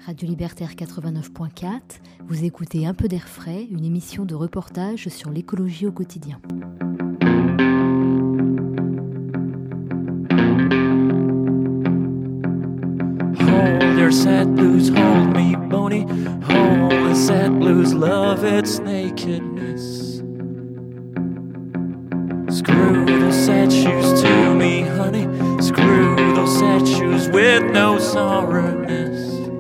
Radio Libertaire 89.4, vous écoutez Un peu d'air frais, une émission de reportage sur l'écologie au quotidien. Hold your sad blues, hold me bony. Hold the sad blues, love its nakedness. Screw those sad shoes to me, honey. Screw those sad shoes with no sorrowness.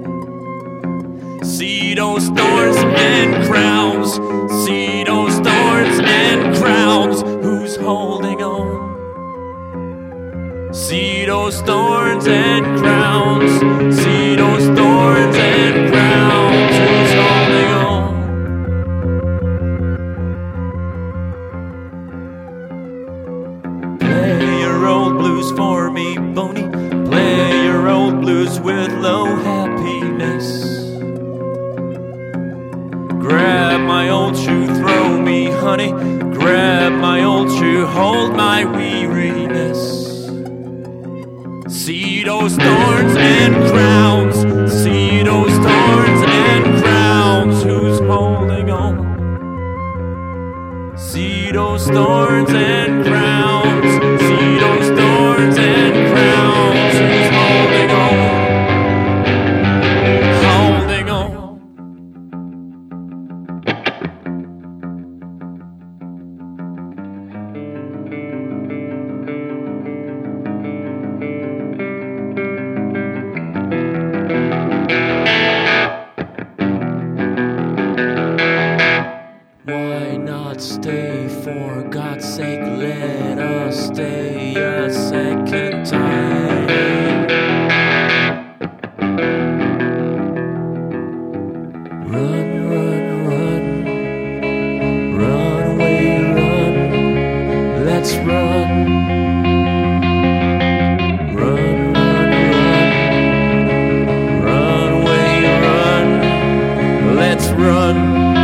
See those thorns and crowns. See those thorns and crowns. Who's holding on? See those thorns and crowns. See those thorns and crowns. Who's holding on? Play your old blues for me, Boney. Play your old blues with low happiness. Grab my old shoe, throw me, honey. Grab my old shoe, hold my weariness. See those thorns and crowns. See those thorns and crowns. Who's holding on? See those thorns and crowns. See those thorns and crowns. Who's holding on? Holding on. Why not stay? For God's sake, let us stay a second time. Run, run, run. Run away, run. Let's run. Run, run, run. Run away, run. Let's run.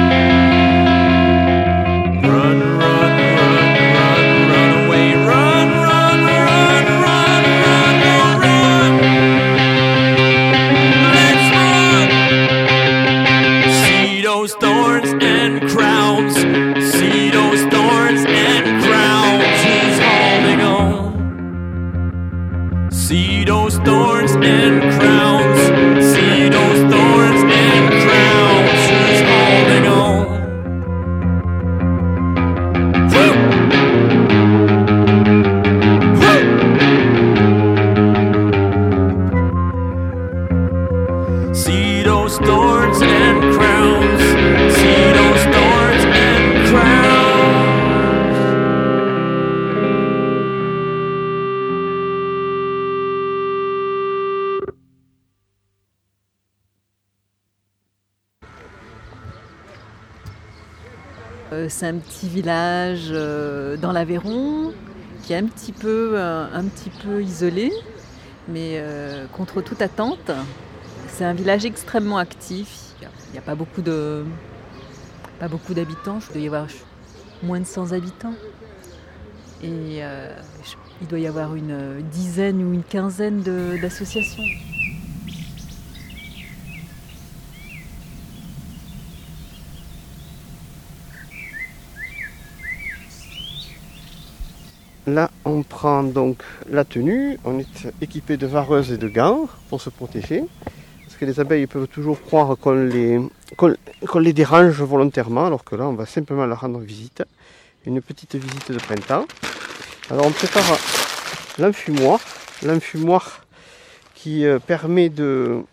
Run, run, run, run, run away, run, run, run, run, run, run. Let's run. See those thorns and crowns. See those thorns and crowns. Who's holding on? See those thorns and crowns. See those thorns and crowns. Who's holding on? See those thorns and crowns. See those thorns and crowns. C'est un petit village dans l'Aveyron qui est un petit peu isolé, mais contre toute attente. C'est un village extrêmement actif. Il n'y a pas beaucoup d'habitants. Il doit y avoir moins de 100 habitants. Et il doit y avoir une dizaine ou une quinzaine d'associations. Là, on prend donc la tenue. On est équipé de vareuses et de gants pour se protéger. Parce que les abeilles peuvent toujours croire qu'on les dérange volontairement, alors que là, on va simplement leur rendre visite. Une petite visite de printemps. Alors, on prépare l'enfumoir qui permet de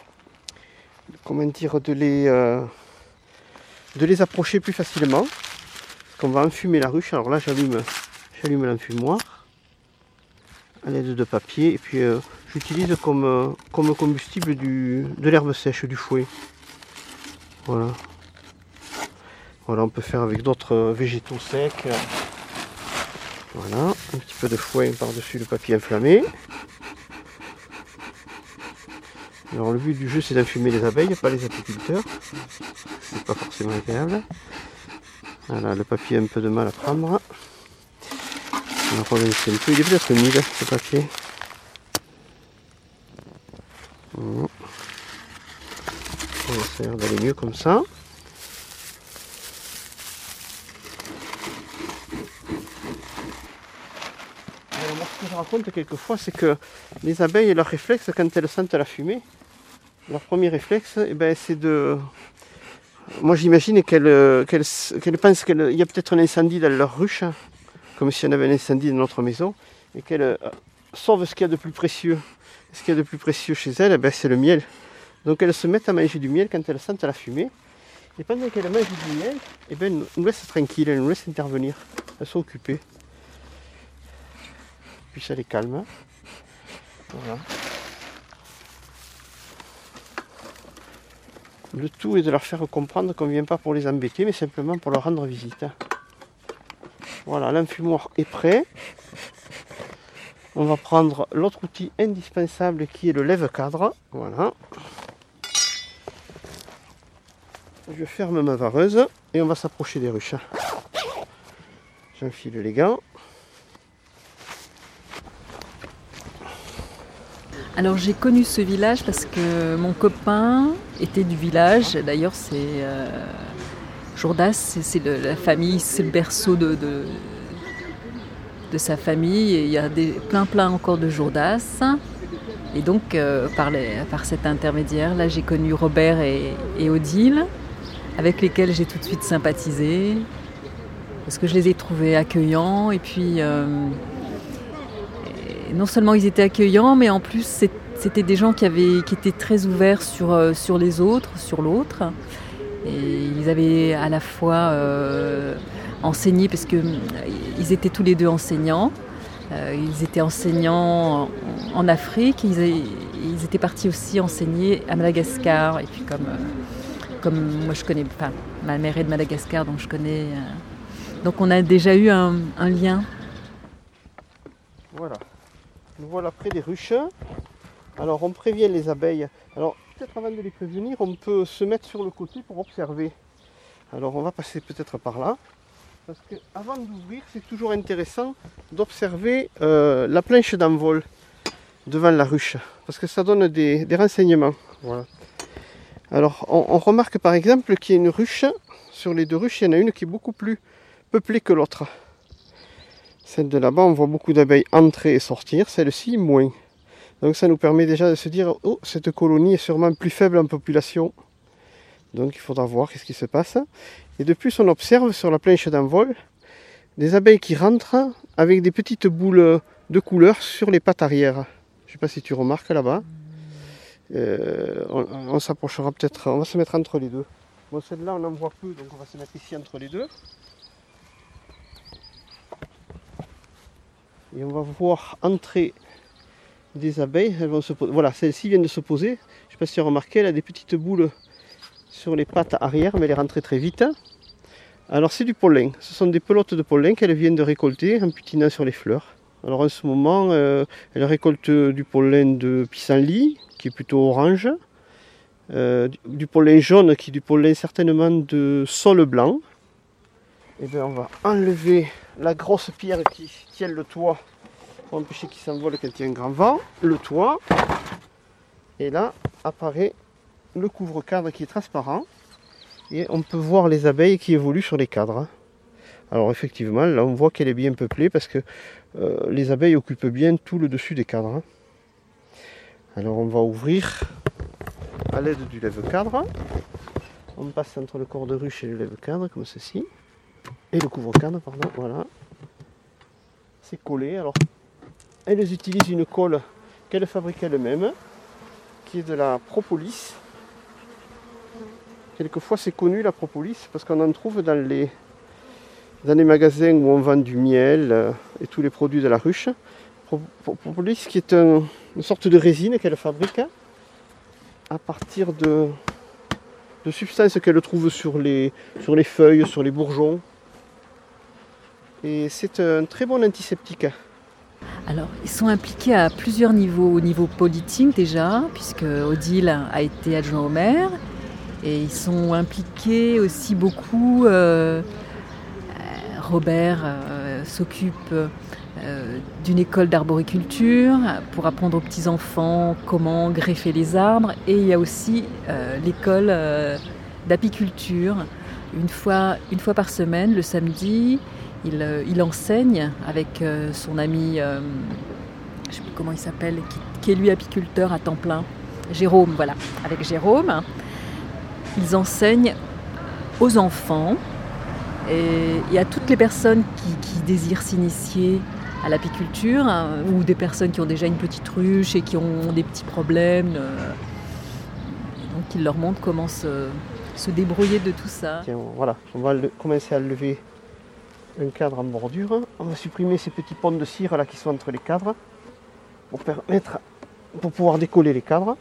les approcher plus facilement. Parce qu'on va enfumer la ruche. Alors là, j'allume l'enfumoir à l'aide de papier et puis j'utilise comme combustible de l'herbe sèche, du fouet. Voilà, on peut faire avec d'autres végétaux secs. Voilà, un petit peu de fouet par-dessus le papier enflammé. Alors le but du jeu, c'est d'enfumer les abeilles, pas les apiculteurs. C'est pas forcément agréable. Voilà, le papier a un peu de mal à prendre. On va relancer un peu. Il est peut-être humide, ce papier. Ça a l'air d'aller mieux comme ça. Alors moi, ce que je raconte quelquefois, c'est que les abeilles, leur réflexe, quand elles sentent la fumée, leur premier réflexe, c'est de... Moi j'imagine qu'elles pensent qu'il y a peut-être un incendie dans leur ruche, comme si on avait un incendie dans notre maison, et qu'elles sauvent ce qu'il y a de plus précieux. Ce qu'il y a de plus précieux chez elles, c'est le miel. Donc elles se mettent à manger du miel quand elles sentent la fumée. Et pendant qu'elles mangent du miel, elles nous laissent tranquilles, elles nous laissent intervenir. Elles sont occupées. Puis ça les calme. Voilà. Le tout est de leur faire comprendre qu'on ne vient pas pour les embêter, mais simplement pour leur rendre visite. Voilà, l'enfumoir est prêt. On va prendre l'autre outil indispensable qui est le lève-cadre. Voilà. Je ferme ma vareuse et on va s'approcher des ruches. J'enfile les gants. Alors j'ai connu ce village parce que mon copain était du village. D'ailleurs c'est Jourdas, c'est la famille, c'est le berceau de sa famille. Et il y a plein encore de Jourdas. Et donc par cet intermédiaire, là j'ai connu Robert et Odile, avec lesquels j'ai tout de suite sympathisé. Parce que je les ai trouvés accueillants et puis... non seulement ils étaient accueillants, mais en plus c'était des gens qui étaient très ouverts sur les autres, sur l'autre. Et ils avaient à la fois enseigné, parce qu'ils étaient tous les deux enseignants. Ils étaient enseignants en Afrique. Ils étaient partis aussi enseigner à Madagascar. Et puis comme moi je connais, enfin ma mère est de Madagascar, donc je connais. Donc on a déjà eu un lien. Voilà. Nous voilà près des ruches. Alors on prévient les abeilles. Alors peut-être avant de les prévenir, on peut se mettre sur le côté pour observer. Alors on va passer peut-être par là. Parce qu'avant d'ouvrir, c'est toujours intéressant d'observer la planche d'envol devant la ruche. Parce que ça donne des renseignements. Voilà. Alors on remarque par exemple qu'il y a une ruche. Sur les deux ruches, il y en a une qui est beaucoup plus peuplée que l'autre. Celle de là-bas, on voit beaucoup d'abeilles entrer et sortir, celle-ci moins. Donc ça nous permet déjà de se dire, oh, cette colonie est sûrement plus faible en population. Donc il faudra voir ce qui se passe. Et de plus, on observe sur la planche d'envol des abeilles qui rentrent avec des petites boules de couleur sur les pattes arrière. Je ne sais pas si tu remarques là-bas. On s'approchera peut-être, on va se mettre entre les deux. Bon, celle-là, on en voit peu, donc on va se mettre ici entre les deux. Et on va voir entrer des abeilles. Elles vont se poser. Voilà, celle-ci vient de se poser. Je ne sais pas si tu as remarqué, elle a des petites boules sur les pattes arrière, mais elle est rentrée très vite. Alors c'est du pollen. Ce sont des pelotes de pollen qu'elles viennent de récolter en butinant sur les fleurs. Alors en ce moment, elles récoltent du pollen de pissenlit, qui est plutôt orange. Du pollen jaune, qui est du pollen certainement de saule blanc. Et bien on va enlever la grosse pierre qui tient le toit pour empêcher qu'il s'envole quand il y a un grand vent, le toit. Et là apparaît le couvre-cadre qui est transparent. Et on peut voir les abeilles qui évoluent sur les cadres. Alors effectivement, là on voit qu'elle est bien peuplée parce que les abeilles occupent bien tout le dessus des cadres. Alors on va ouvrir à l'aide du lève-cadre. On passe entre le corps de ruche et le lève-cadre comme ceci. Et le couvre-cadre, pardon, voilà. C'est collé. Alors, elles utilisent une colle qu'elles fabriquent elles-mêmes, qui est de la propolis. Quelquefois, c'est connu la propolis, parce qu'on en trouve dans les magasins où on vend du miel et tous les produits de la ruche. Propolis, qui est une sorte de résine qu'elles fabriquent à partir de substances qu'elles trouvent sur les feuilles, sur les bourgeons. Et c'est un très bon antiseptique. Alors, ils sont impliqués à plusieurs niveaux. Au niveau politique déjà, puisque Odile a été adjoint au maire. Et ils sont impliqués aussi beaucoup. Robert s'occupe d'une école d'arboriculture pour apprendre aux petits-enfants comment greffer les arbres. Et il y a aussi l'école d'apiculture. Une fois par semaine, le samedi, il enseigne avec son ami, je ne sais plus comment il s'appelle, qui est lui apiculteur à temps plein. Jérôme, voilà. Avec Jérôme, ils enseignent aux enfants et à toutes les personnes qui désirent s'initier à l'apiculture, ou des personnes qui ont déjà une petite ruche et qui ont des petits problèmes. Donc ils leur montrent comment se débrouiller de tout ça. Tiens, voilà, on va commencer à lever un cadre en bordure. On va supprimer ces petits ponts de cire là qui sont entre les cadres pour pouvoir décoller les cadres.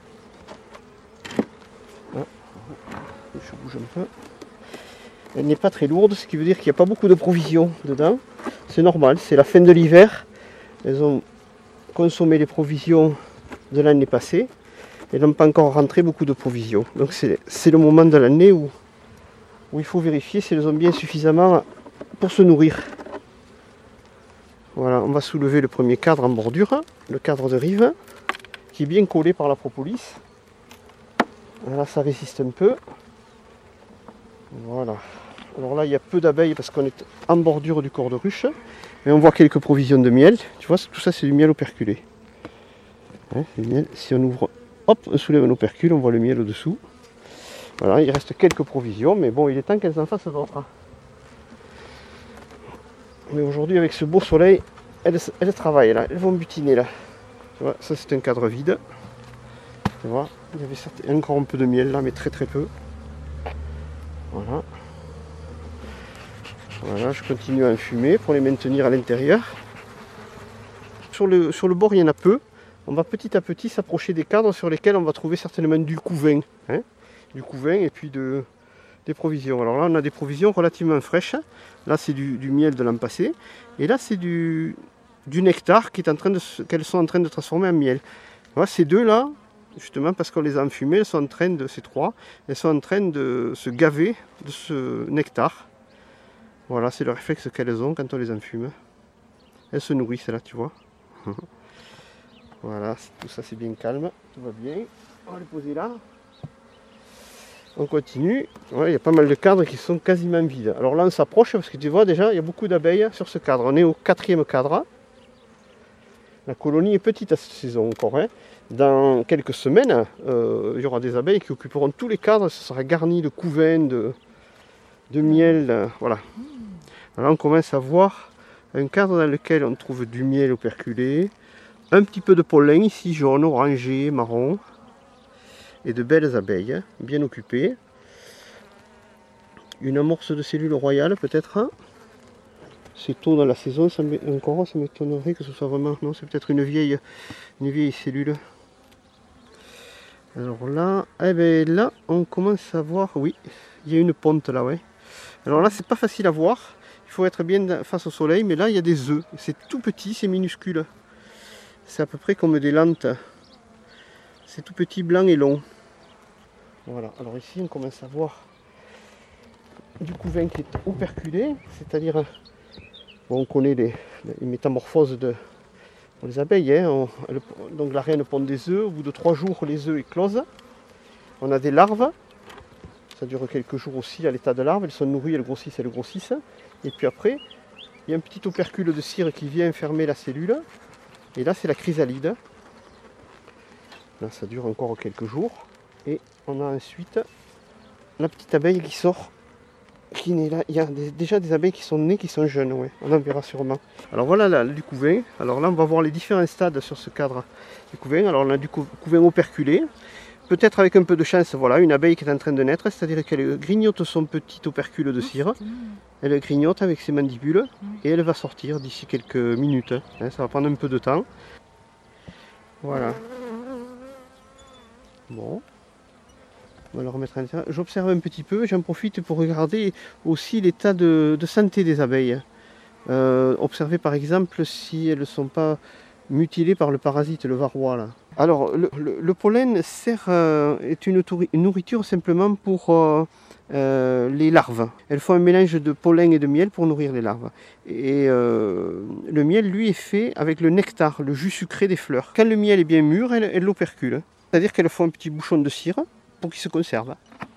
Je bouge un peu. Elle n'est pas très lourde, ce qui veut dire qu'il n'y a pas beaucoup de provisions dedans. C'est normal, c'est la fin de l'hiver. Elles ont consommé les provisions de l'année passée et n'ont pas encore rentré beaucoup de provisions. Donc c'est le moment de l'année où il faut vérifier si elles ont bien suffisamment pour se nourrir. Voilà, on va soulever le premier cadre en bordure, le cadre de rive, qui est bien collé par la propolis. Là, ça résiste un peu. Voilà. Alors là, il y a peu d'abeilles parce qu'on est en bordure du corps de ruche. Mais on voit quelques provisions de miel. Tu vois, tout ça, c'est du miel operculé. Hein, c'est du miel. Si on ouvre, hop, on soulève un opercule, on voit le miel au-dessous. Voilà, il reste quelques provisions. Mais bon, il est temps qu'elles en fassent d'autres. Mais aujourd'hui, avec ce beau soleil, elles travaillent là. Elles vont butiner là. Tu vois, ça, c'est un cadre vide. Tu vois, il y avait encore un peu de miel là, mais très très peu. Voilà. Voilà, je continue à enfumer pour les maintenir à l'intérieur. Sur le bord, il y en a peu. On va petit à petit s'approcher des cadres sur lesquels on va trouver certainement du couvain. Hein, du couvain et puis des provisions. Alors là, on a des provisions relativement fraîches. Là, c'est du miel de l'an passé. Et là, c'est du nectar qu'elles sont en train de transformer en miel. Voilà, ces deux-là, justement parce qu'on les a enfumées, ces trois, elles sont en train de se gaver de ce nectar. Voilà, c'est le réflexe qu'elles ont quand on les enfume. Elles se nourrissent là, tu vois. Voilà, tout ça c'est bien calme, tout va bien. On va les poser là. On continue. Ouais, il y a pas mal de cadres qui sont quasiment vides. Alors là on s'approche parce que tu vois déjà, il y a beaucoup d'abeilles sur ce cadre. On est au 4e cadre. La colonie est petite à cette saison encore. Hein. Dans quelques semaines, il y aura des abeilles qui occuperont tous les cadres. Ce sera garni de couvains, de miel. Voilà. Alors on commence à voir un cadre dans lequel on trouve du miel operculé, un petit peu de pollen ici, jaune, orangé, marron, et de belles abeilles, bien occupées. Une amorce de cellules royales peut-être. C'est tôt dans la saison, ça m'étonnerait que ce soit vraiment... Non, c'est peut-être une vieille cellule. Alors là, là, on commence à voir... Oui, il y a une ponte là, ouais. Alors là, c'est pas facile à voir. Il faut être bien face au soleil, mais là, il y a des œufs. C'est tout petit, c'est minuscule. C'est à peu près comme des lentes. C'est tout petit, blanc et long. Voilà, alors ici, on commence à voir du couvain qui est operculé, c'est-à-dire... Bon, on connaît les métamorphoses pour les abeilles. Hein. Donc la reine pond des œufs. Au bout de 3 jours, les œufs éclosent. On a des larves. Ça dure quelques jours aussi à l'état de larve. Elles sont nourries, elles grossissent. Et puis après, il y a un petit opercule de cire qui vient fermer la cellule. Et là, c'est la chrysalide. Là, ça dure encore quelques jours. Et on a ensuite la petite abeille qui sort. Qui naît là. Il y a déjà des abeilles qui sont nées, qui sont jeunes, ouais. On en verra sûrement. Alors voilà là, du couvain. Alors là on va voir les différents stades sur ce cadre du couvain. Alors on a du couvain operculé. Peut-être avec un peu de chance, voilà, une abeille qui est en train de naître, c'est-à-dire qu'elle grignote son petit opercule de cire. Elle grignote avec ses mandibules et elle va sortir d'ici quelques minutes. Hein, ça va prendre un peu de temps. Voilà. Bon. On va le remettre à l'intérieur. J'observe un petit peu, j'en profite pour regarder aussi l'état de santé des abeilles. Observer par exemple si elles ne sont pas mutilées par le parasite, le varroa. Là. Alors le pollen est une nourriture simplement pour les larves. Elles font un mélange de pollen et de miel pour nourrir les larves. Et le miel, lui, est fait avec le nectar, le jus sucré des fleurs. Quand le miel est bien mûr, elles l'operculent. C'est-à-dire qu'elles font un petit bouchon de cire pour qu'il se conserve.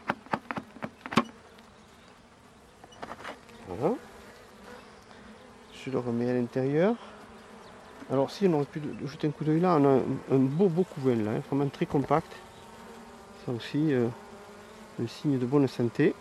Voilà. Je le remets à l'intérieur. Alors si on aurait pu jeter un coup d'œil là, on a un beau couvain là, vraiment très compact. Ça aussi, un signe de bonne santé.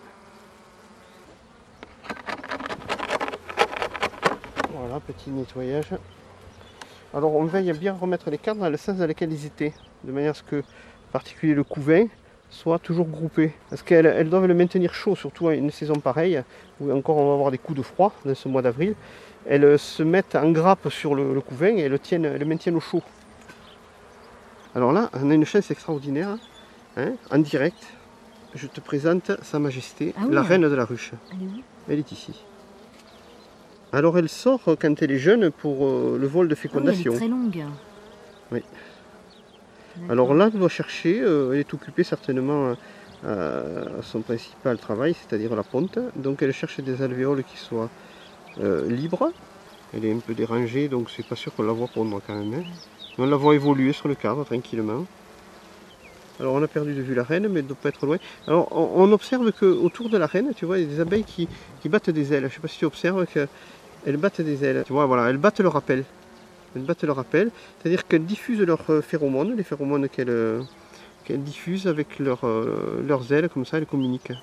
Voilà, petit nettoyage. Alors on veille à bien remettre les cartes dans le sens dans lequel ils étaient, de manière à ce que, en particulier le couvain, soit toujours groupé. Parce qu'elles doivent le maintenir chaud, surtout à une saison pareille, où encore on va avoir des coups de froid dans ce mois d'avril. Elles se mettent en grappe sur le couvain et le maintiennent au chaud. Alors là, on a une chance extraordinaire, hein, en direct. Je te présente Sa Majesté, la reine de la ruche. Elle est ici. Alors elle sort quand elle est jeune pour le vol de fécondation. Elle est très longue. Oui. Alors là, elle doit chercher, elle est occupée certainement à son principal travail, c'est-à-dire la ponte. Donc elle cherche des alvéoles qui soient libres. Elle est un peu dérangée, donc c'est pas sûr qu'on la voit pondre quand même. Hein. Mais on la voit évoluer sur le cadre tranquillement. Alors on a perdu de vue la reine, mais elle ne doit pas être loin. Alors on observe qu'autour de la reine, tu vois, il y a des abeilles qui battent des ailes. Je ne sais pas si tu observes qu'elles battent des ailes. Tu vois, voilà, elles battent le rappel. Elles battent le rappel, c'est-à-dire qu'elles diffusent leurs phéromones, les phéromones qu'elles diffusent avec leurs ailes, comme ça elles communiquent.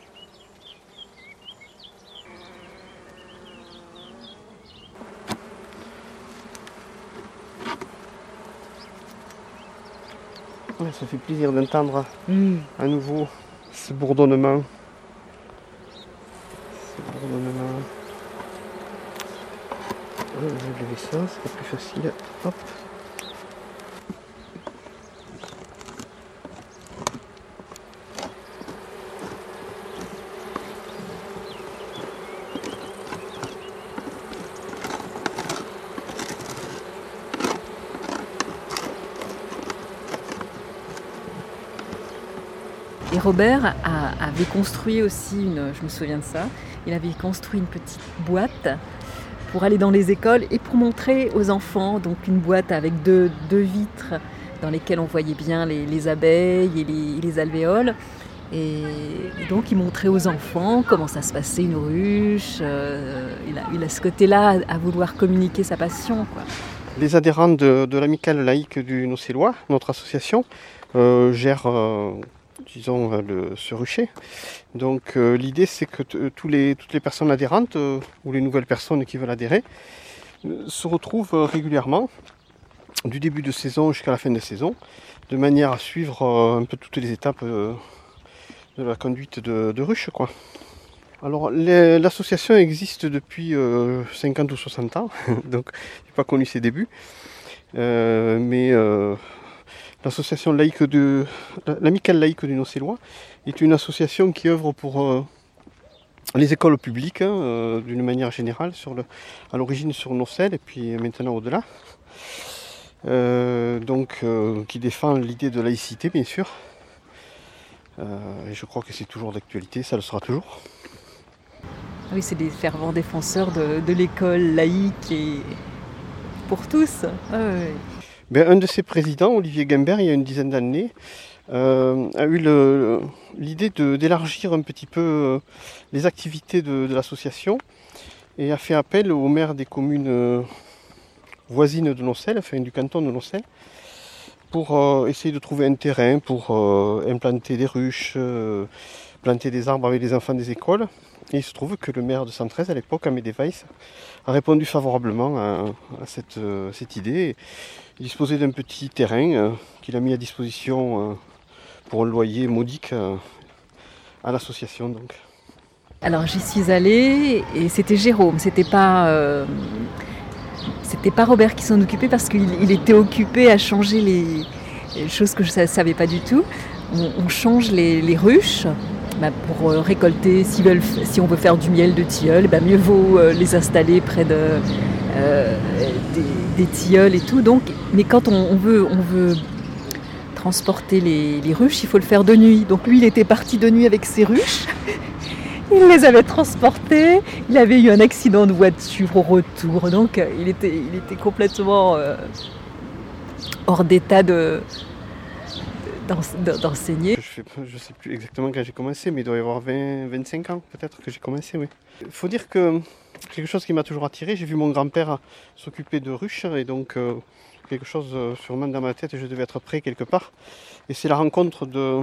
Ouais, ça fait plaisir d'entendre à nouveau ce bourdonnement. Je vais lever ça, c'est plus facile. Hop. Et Robert avait construit aussi, je me souviens de ça, il avait construit une petite boîte pour aller dans les écoles et pour montrer aux enfants, donc une boîte avec deux vitres dans lesquelles on voyait bien les abeilles et les alvéoles. Et donc il montrait aux enfants comment ça se passait une ruche. Il a ce côté-là à vouloir communiquer sa passion, quoi. Les adhérents de l'amicale laïque du Nocélois, notre association, gèrent disons, ce rucher. Donc l'idée c'est que toutes les personnes adhérentes ou les nouvelles personnes qui veulent adhérer se retrouvent régulièrement du début de saison jusqu'à la fin de saison, de manière à suivre un peu toutes les étapes de la conduite de ruche, quoi. Alors l'association existe depuis 50 ou 60 ans, donc je n'ai pas connu ses débuts, mais l'association laïque l'amicale laïque du Nocélois est une association qui œuvre pour les écoles publiques, d'une manière générale, à l'origine sur Nocelle et puis maintenant au-delà. Qui défend l'idée de laïcité, bien sûr. Et je crois que c'est toujours d'actualité, ça le sera toujours. Oui, c'est des fervents défenseurs de l'école laïque et pour tous. Ouais. Un de ses présidents, Olivier Guimbert, il y a une dizaine d'années, a eu l'idée d'élargir un petit peu les activités de l'association et a fait appel aux maires des communes voisines de Nocelle, enfin du canton de Nocelle, pour essayer de trouver un terrain pour implanter des ruches, planter des arbres avec les enfants des écoles. Et il se trouve que le maire de 113 à l'époque, Amédée Weiss, a répondu favorablement à cette idée. Il disposait d'un petit terrain qu'il a mis à disposition pour un loyer modique à l'association. Donc. Alors j'y suis allée et c'était Jérôme, c'était pas Robert qui s'en occupait parce qu'il était occupé à changer les choses que je ne savais pas du tout. On change les ruches. Pour récolter, si on veut faire du miel de tilleul, mieux vaut les installer près des tilleuls et tout. Donc, mais quand on veut transporter les ruches, il faut le faire de nuit. Donc lui, il était parti de nuit avec ses ruches Il les avait transportés. Il avait eu un accident de voiture au retour. Donc il était complètement hors d'état d'enseigner. Je ne sais plus exactement quand j'ai commencé, mais il doit y avoir 25 ans peut-être que j'ai commencé, oui. Il faut dire que quelque chose qui m'a toujours attiré, j'ai vu mon grand-père s'occuper de ruches, et donc quelque chose sûrement dans ma tête, je devais être prêt quelque part. Et c'est la rencontre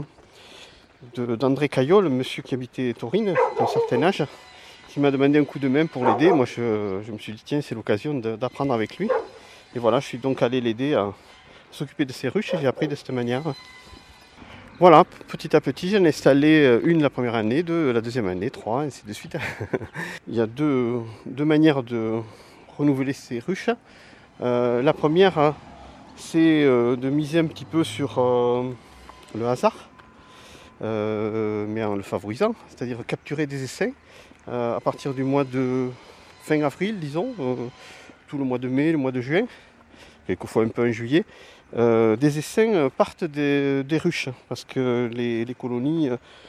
d'André Caillol, le monsieur qui habitait Taurine, d'un certain âge, qui m'a demandé un coup de main pour l'aider. Moi je me suis dit tiens, c'est l'occasion d'apprendre avec lui. Et voilà, je suis donc allé l'aider à s'occuper de ses ruches et j'ai appris de cette manière. Voilà, petit à petit, j'en ai installé une la première année, deux la deuxième année, trois, ainsi de suite. Il y a deux manières de renouveler ces ruches. La première, c'est de miser un petit peu sur le hasard, mais en le favorisant, c'est-à-dire capturer des essaims à partir du mois de fin avril, disons, tout le mois de mai, le mois de juin, quelquefois un peu en juillet. Des essaims partent des ruches parce que les colonies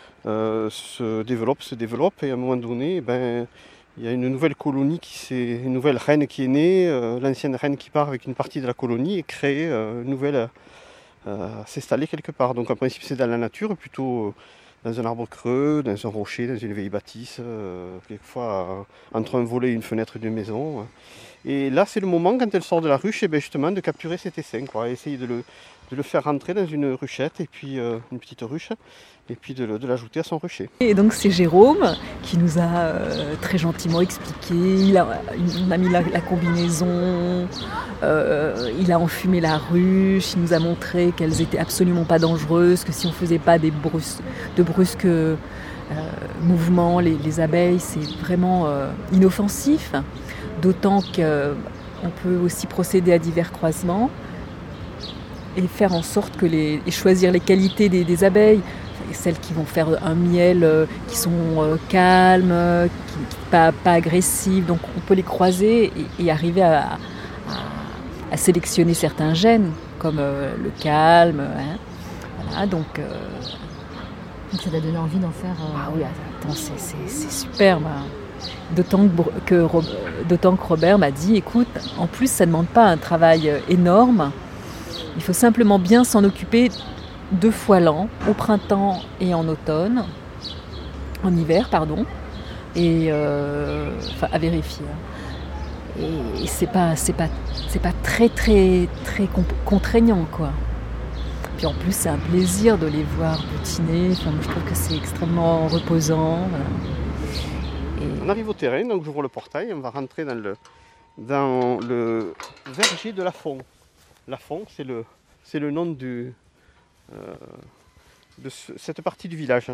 se développent et à un moment donné, il y a une nouvelle colonie une nouvelle reine qui est née, l'ancienne reine qui part avec une partie de la colonie et crée une nouvelle s'installer quelque part. Donc en principe c'est dans la nature, plutôt dans un arbre creux, dans un rocher, dans une vieille bâtisse, quelquefois entre un volet et une fenêtre d'une maison. Et là, c'est le moment, quand elle sort de la ruche, justement, de capturer cet essaim, essayer de le faire rentrer dans une ruchette, et puis une petite ruche, et puis de l'ajouter à son rucher. Et donc c'est Jérôme qui nous a très gentiment expliqué, il a mis la combinaison, il a enfumé la ruche, il nous a montré qu'elles n'étaient absolument pas dangereuses, que si on ne faisait pas de brusques mouvements, les abeilles, c'est vraiment inoffensif. D'autant qu'on peut aussi procéder à divers croisements et faire en sorte et choisir les qualités des abeilles, celles qui vont faire un miel qui sont calmes, pas agressives. Donc on peut les croiser et arriver à sélectionner certains gènes comme le calme. Voilà, donc ça t'a donné envie d'en faire. Ah oui, attends, c'est superbe. D'autant que Robert m'a dit, écoute, en plus ça ne demande pas un travail énorme, il faut simplement bien s'en occuper 2 fois l'an, au printemps et en automne, en hiver, pardon, et à vérifier. Et c'est pas très très très contraignant, quoi. Puis en plus c'est un plaisir de les voir butiner, je trouve que c'est extrêmement reposant. Voilà. On arrive au terrain, donc j'ouvre le portail, on va rentrer dans le verger de Lafont. Lafont, c'est le nom de cette partie du village.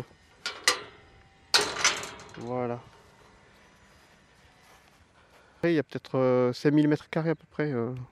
Voilà. Il y a peut-être 5000 m² à peu près.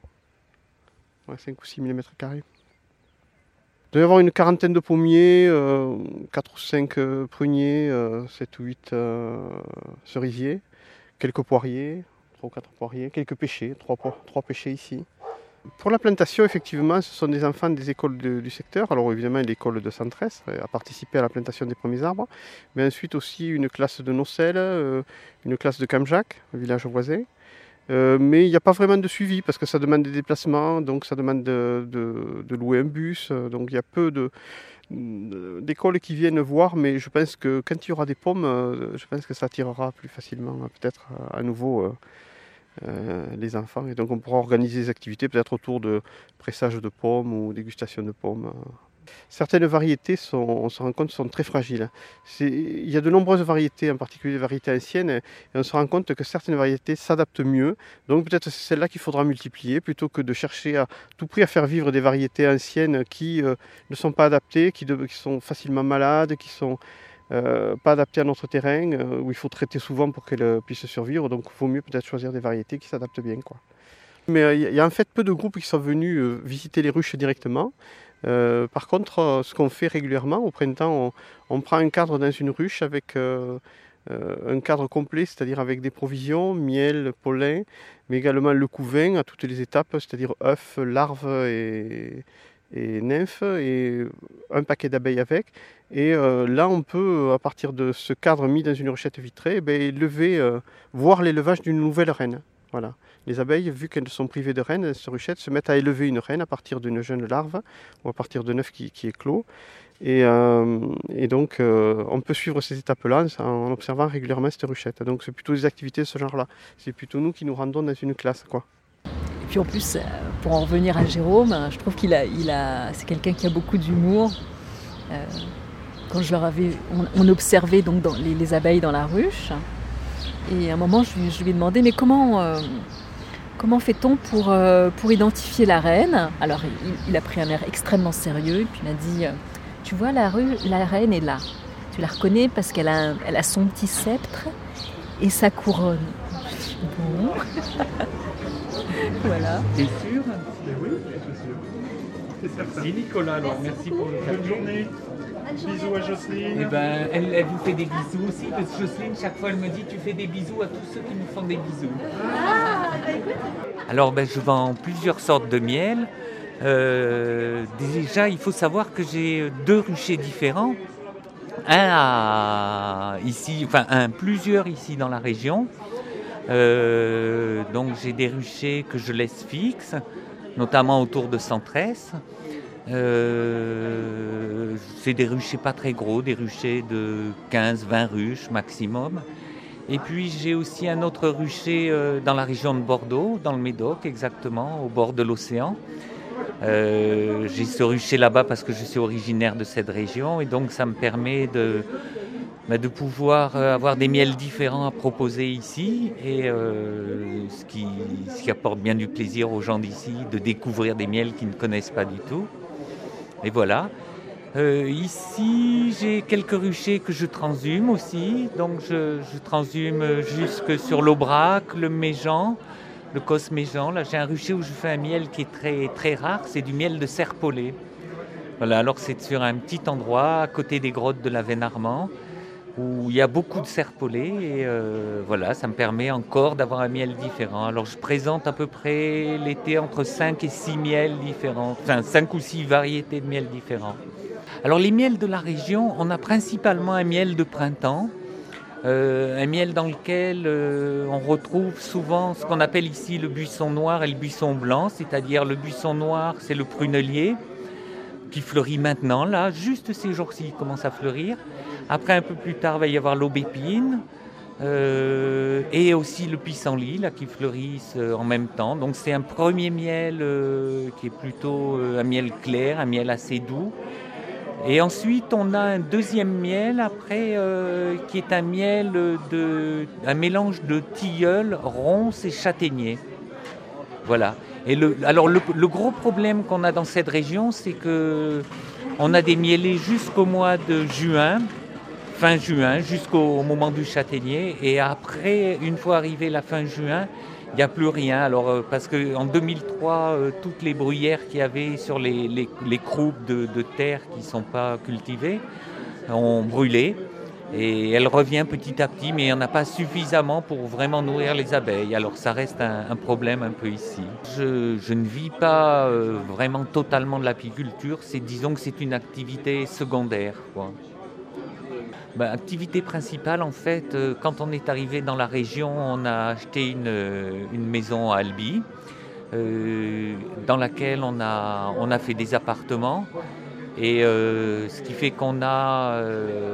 5 ou 6 000 m². Il doit y avoir une quarantaine de pommiers, 4 ou 5 pruniers, 7 ou 8 cerisiers, quelques poiriers, 3 ou 4 poiriers, quelques pêchers, 3 pêchers ici. Pour la plantation, effectivement, ce sont des enfants des écoles du secteur. Alors évidemment, l'école de Centresse a participé à la plantation des premiers arbres, mais ensuite aussi une classe de Nocelles, une classe de Camjac, un village voisin. Mais il n'y a pas vraiment de suivi parce que ça demande des déplacements, donc ça demande de louer un bus. Donc il y a peu d'écoles qui viennent voir, mais je pense que quand il y aura des pommes, je pense que ça attirera plus facilement peut-être à nouveau les enfants. Et donc on pourra organiser des activités peut-être autour de pressage de pommes ou dégustation de pommes. Certaines variétés, on se rend compte, sont très fragiles. Il y a de nombreuses variétés, en particulier des variétés anciennes, et on se rend compte que certaines variétés s'adaptent mieux. Donc peut-être c'est celle-là qu'il faudra multiplier, plutôt que de chercher à tout prix à faire vivre des variétés anciennes qui ne sont pas adaptées, qui sont facilement malades, qui ne sont pas adaptées à notre terrain, où il faut traiter souvent pour qu'elles puissent survivre. Donc il vaut mieux peut-être choisir des variétés qui s'adaptent bien, quoi. Mais il y a en fait peu de groupes qui sont venus visiter les ruches directement. Par contre, ce qu'on fait régulièrement, au printemps, on prend un cadre dans une ruche avec un cadre complet, c'est-à-dire avec des provisions, miel, pollen, mais également le couvain à toutes les étapes, c'est-à-dire œufs, larves et et nymphes et un paquet d'abeilles avec. Et là, on peut, à partir de ce cadre mis dans une ruchette vitrée, voir l'élevage d'une nouvelle reine. Voilà. Les abeilles, vu qu'elles sont privées de reines, ces ruchettes se mettent à élever une reine à partir d'une jeune larve ou à partir d'un œuf qui éclot. Et donc, on peut suivre ces étapes-là en observant régulièrement cette ruchette. Donc, c'est plutôt des activités de ce genre-là. C'est plutôt nous qui nous rendons dans une classe, quoi. Et puis en plus, pour en revenir à Jérôme, je trouve c'est quelqu'un qui a beaucoup d'humour. Quand on observait donc les abeilles dans la ruche, et à un moment je lui ai demandé mais comment fait-on pour identifier la reine? Alors il a pris un air extrêmement sérieux et puis il m'a dit tu vois la reine est là, tu la reconnais parce qu'elle a son petit sceptre et sa couronne. Bon. Voilà. T'es sûr? Oui, je suis sûr. C'est certain. Merci Nicolas, alors merci pour le cadeau. Bonne journée. Bisous à Jocelyne. Eh ben, elle vous fait des bisous aussi, parce que Jocelyne, chaque fois, elle me dit tu fais des bisous à tous ceux qui nous font des bisous. Alors, je vends plusieurs sortes de miel. Déjà, il faut savoir que j'ai 2 ruchers différents. Plusieurs ici dans la région. Donc, j'ai des ruchers que je laisse fixes, notamment autour de Centresse. C'est des ruchers pas très gros, des ruchers de 15-20 ruches maximum. Et puis j'ai aussi un autre rucher dans la région de Bordeaux, dans le Médoc exactement, au bord de l'océan. J'ai ce rucher là-bas parce que je suis originaire de cette région et donc ça me permet de pouvoir avoir des miels différents à proposer ici et ce qui apporte bien du plaisir aux gens d'ici de découvrir des miels qu'ils ne connaissent pas du tout. Et voilà. Ici, j'ai quelques ruchers que je transhume aussi. Donc, je transhume jusque sur l'Aubrac, le Méjean, le Cos-Méjean. Là, j'ai un rucher où je fais un miel qui est très, très rare. C'est du miel de serpolet. Voilà, alors c'est sur un petit endroit à côté des grottes de la Veine-Armand où il y a beaucoup de serpolets et voilà, ça me permet encore d'avoir un miel différent. Alors je présente à peu près l'été entre 5 et 6 miels différents, enfin 5 ou 6 variétés de miels différents. Alors les miels de la région, on a principalement un miel de printemps, un miel dans lequel on retrouve souvent ce qu'on appelle ici le buisson noir et le buisson blanc, c'est-à-dire le buisson noir, c'est le prunelier qui fleurit maintenant, là, juste ces jours-ci, il commence à fleurir. Après, un peu plus tard, il va y avoir l'aubépine et aussi le pissenlit là, qui fleurissent en même temps. Donc c'est un premier miel qui est plutôt un miel clair, un miel assez doux. Et ensuite, on a un deuxième miel après qui est un miel un mélange de tilleul, ronce et châtaignier. Voilà. Et le gros problème qu'on a dans cette région, c'est que on a des mielés jusqu'au mois de juin, fin juin, jusqu'au moment du châtaignier. Et après, une fois arrivé la fin juin, il n'y a plus rien. Alors, parce qu'en 2003, toutes les bruyères qu'il y avait sur les croupes de terre qui ne sont pas cultivées ont brûlé. Et elle revient petit à petit, mais il n'y en a pas suffisamment pour vraiment nourrir les abeilles. Alors ça reste un problème un peu ici. Je ne vis pas vraiment totalement de l'apiculture. Disons que c'est une activité secondaire, quoi. Activité principale, en fait, quand on est arrivé dans la région, on a acheté une maison à Albi, dans laquelle on a fait des appartements. Et ce qui fait qu'on a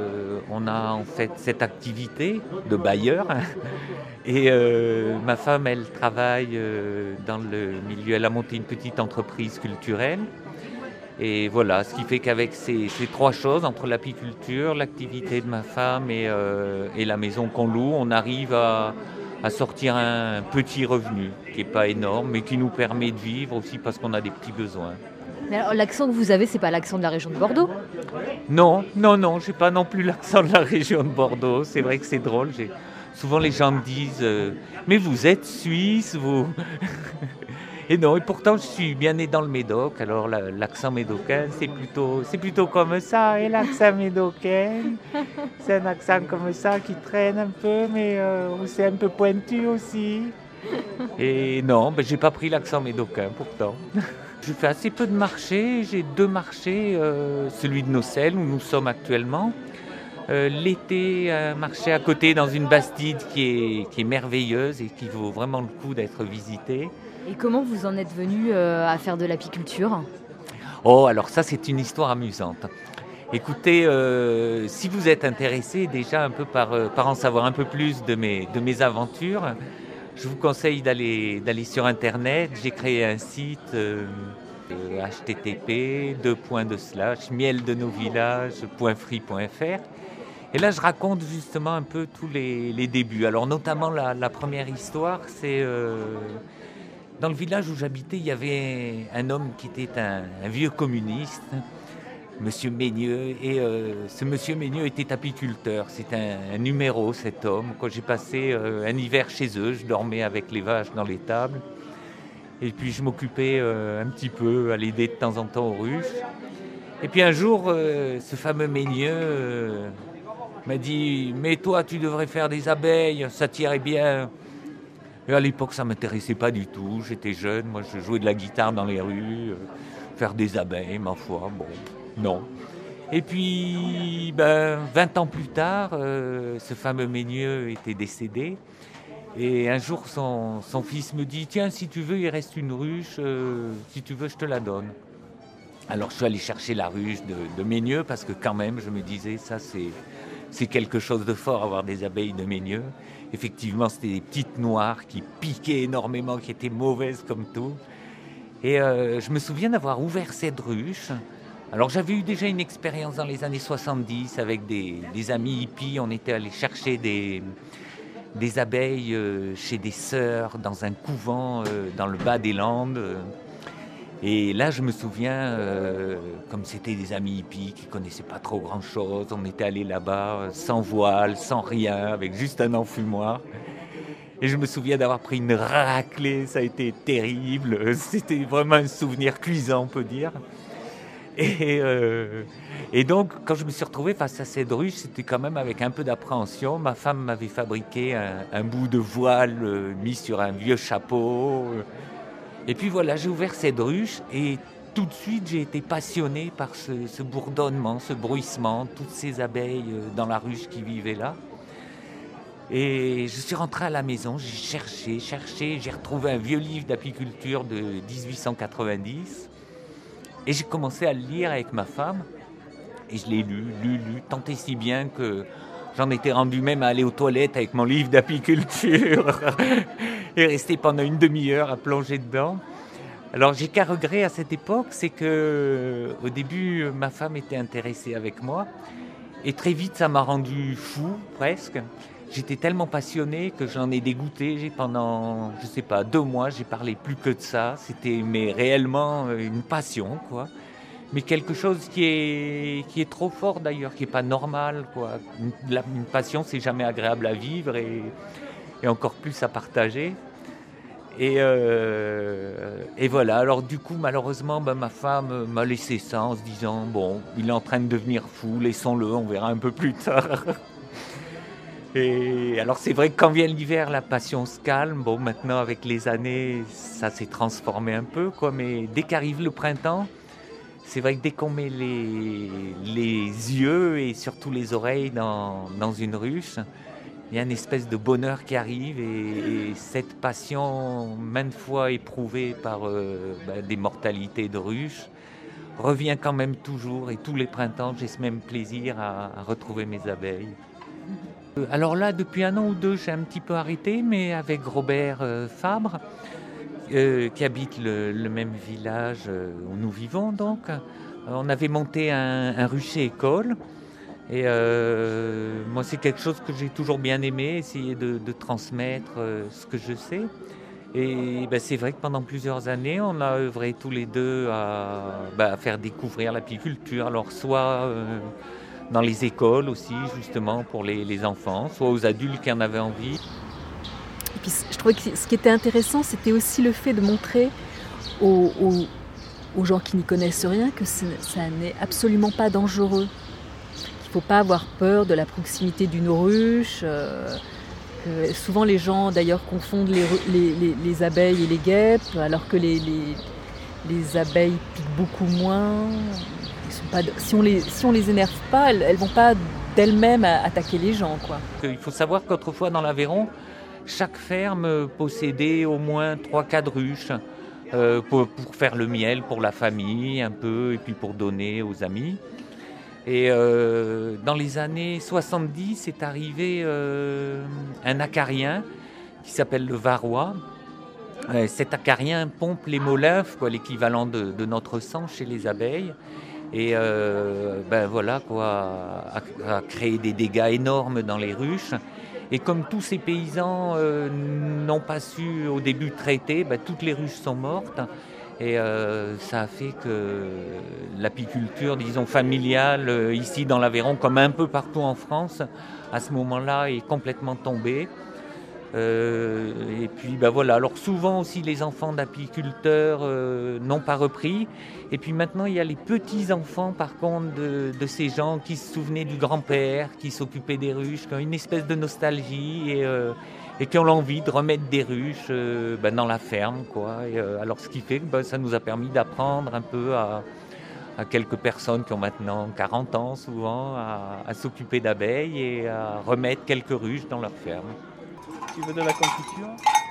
en fait cette activité de bailleur. Et ma femme, elle travaille dans le milieu, elle a monté une petite entreprise culturelle. Et voilà, ce qui fait qu'avec ces 3 choses, entre l'apiculture, l'activité de ma femme et la maison qu'on loue, on arrive à sortir un petit revenu qui n'est pas énorme, mais qui nous permet de vivre aussi parce qu'on a des petits besoins. Mais alors, l'accent que vous avez, c'est pas l'accent de la région de Bordeaux? Non, j'ai pas non plus l'accent de la région de Bordeaux. C'est vrai que c'est drôle. Souvent les gens me disent mais vous êtes suisse, vous. Et non, et pourtant je suis bien né dans le Médoc. Alors l'accent médocain, c'est plutôt comme ça. Et l'accent médocain, c'est un accent comme ça qui traîne un peu, mais c'est un peu pointu aussi. Et non, j'ai pas pris l'accent médocain pourtant. Je fais assez peu de marchés. J'ai 2 marchés, celui de Nocelles où nous sommes actuellement. L'été, un marché à côté dans une bastide qui est merveilleuse et qui vaut vraiment le coup d'être visitée. Et comment vous en êtes venu à faire de l'apiculture ? Oh, alors ça, c'est une histoire amusante. Écoutez, si vous êtes intéressé déjà un peu par en savoir un peu plus de mes aventures, je vous conseille d'aller sur Internet. J'ai créé un site http://mieldenovillages.free.fr. Et là, je raconte justement un peu tous les débuts. Alors, notamment, la première histoire, c'est dans le village où j'habitais, il y avait un homme qui était un vieux communiste, Monsieur Meigneux. Et ce Monsieur Meigneux était apiculteur. C'était un numéro, cet homme. Quand j'ai passé un hiver chez eux, je dormais avec les vaches dans l'étable. Et puis, je m'occupais un petit peu à l'aider de temps en temps aux ruches. Et puis, un jour, ce fameux Meigneux m'a dit « Mais toi, tu devrais faire des abeilles, ça t'irait bien ». Et à l'époque, ça ne m'intéressait pas du tout. J'étais jeune, moi je jouais de la guitare dans les rues, faire des abeilles, ma foi, bon, non. Et puis, 20 ans plus tard, ce fameux Meigneux était décédé. Et un jour, son fils me dit « Tiens, si tu veux, il reste une ruche, si tu veux, je te la donne ». Alors, je suis allé chercher la ruche de Meigneux parce que quand même, je me disais, ça c'est quelque chose de fort, avoir des abeilles de Meigneux. Effectivement, c'était des petites noires qui piquaient énormément, qui étaient mauvaises comme tout. Et je me souviens d'avoir ouvert cette ruche. Alors, j'avais eu déjà une expérience dans les années 70 avec des amis hippies. On était allés chercher des abeilles chez des sœurs dans un couvent dans le bas des Landes. Et là, je me souviens, comme c'était des amis hippies qui ne connaissaient pas trop grand-chose, on était allés là-bas sans voile, sans rien, avec juste un enfumoir. Et je me souviens d'avoir pris une raclée, ça a été terrible. C'était vraiment un souvenir cuisant, on peut dire. Et donc, quand je me suis retrouvé face à cette ruche, c'était quand même avec un peu d'appréhension. Ma femme m'avait fabriqué un bout de voile mis sur un vieux chapeau. Et puis voilà, j'ai ouvert cette ruche et tout de suite, j'ai été passionné par ce bourdonnement, ce bruissement, toutes ces abeilles dans la ruche qui vivaient là. Et je suis rentré à la maison, j'ai cherché, j'ai retrouvé un vieux livre d'apiculture de 1890 et j'ai commencé à le lire avec ma femme et je l'ai lu, tant et si bien que j'en étais rendu même à aller aux toilettes avec mon livre d'apiculture et rester pendant une demi-heure à plonger dedans. Alors j'ai qu'un regret à cette époque, c'est que au début ma femme était intéressée avec moi et très vite ça m'a rendu fou presque. J'étais tellement passionné que j'en ai dégoûté. Pendant, 2 mois, j'ai parlé plus que de ça. C'était réellement une passion, quoi. Mais quelque chose qui est trop fort d'ailleurs, qui n'est pas normal, quoi. Une passion, c'est jamais agréable à vivre et encore plus à partager. Et voilà, alors du coup, malheureusement, ma femme m'a laissé ça en se disant « Bon, il est en train de devenir fou, laissons-le, on verra un peu plus tard ». Et alors c'est vrai que quand vient l'hiver, la passion se calme. Bon, maintenant avec les années, ça s'est transformé un peu, quoi. Mais dès qu'arrive le printemps, c'est vrai que dès qu'on met les yeux et surtout les oreilles dans une ruche, il y a une espèce de bonheur qui arrive et cette passion, maintes fois éprouvée par des mortalités de ruches, revient quand même toujours. Et tous les printemps, j'ai ce même plaisir à retrouver mes abeilles. Alors là, depuis 1 an ou 2, j'ai un petit peu arrêté, mais avec Robert Fabre, qui habite le même village où nous vivons, donc, on avait monté un rucher école. Et moi, c'est quelque chose que j'ai toujours bien aimé, essayer de transmettre ce que je sais. Et c'est vrai que pendant plusieurs années, on a œuvré tous les deux à faire découvrir l'apiculture. Alors soit dans les écoles aussi, justement, pour les enfants, soit aux adultes qui en avaient envie. Et puis, je trouvais que ce qui était intéressant, c'était aussi le fait de montrer aux gens qui n'y connaissent rien que ça n'est absolument pas dangereux. Il ne faut pas avoir peur de la proximité d'une ruche. Souvent, les gens, d'ailleurs, confondent les abeilles et les guêpes, alors que les les abeilles piquent beaucoup moins. Si on les énerve pas, elles vont pas d'elles-mêmes attaquer les gens, quoi. Il faut savoir qu'autrefois dans l'Aveyron, chaque ferme possédait au moins 3-4 ruches pour faire le miel pour la famille un peu et puis pour donner aux amis. Et dans les années 70 est arrivé un acarien qui s'appelle le varroa. Cet acarien pompe l'hémolymphe, l'équivalent de notre sang chez les abeilles. Et voilà quoi, a créé des dégâts énormes dans les ruches. Et comme tous ces paysans n'ont pas su au début traiter, toutes les ruches sont mortes. Et ça a fait que l'apiculture, disons, familiale, ici dans l'Aveyron, comme un peu partout en France, à ce moment-là, est complètement tombée. Et puis voilà, alors souvent aussi les enfants d'apiculteurs n'ont pas repris. Et puis maintenant il y a les petits-enfants par contre de ces gens qui se souvenaient du grand-père, qui s'occupait des ruches, qui ont une espèce de nostalgie et qui ont l'envie de remettre des ruches dans la ferme, quoi. Et, alors ce qui fait que ça nous a permis d'apprendre un peu à quelques personnes qui ont maintenant 40 ans souvent à s'occuper d'abeilles et à remettre quelques ruches dans leur ferme. Tu veux de la confiture?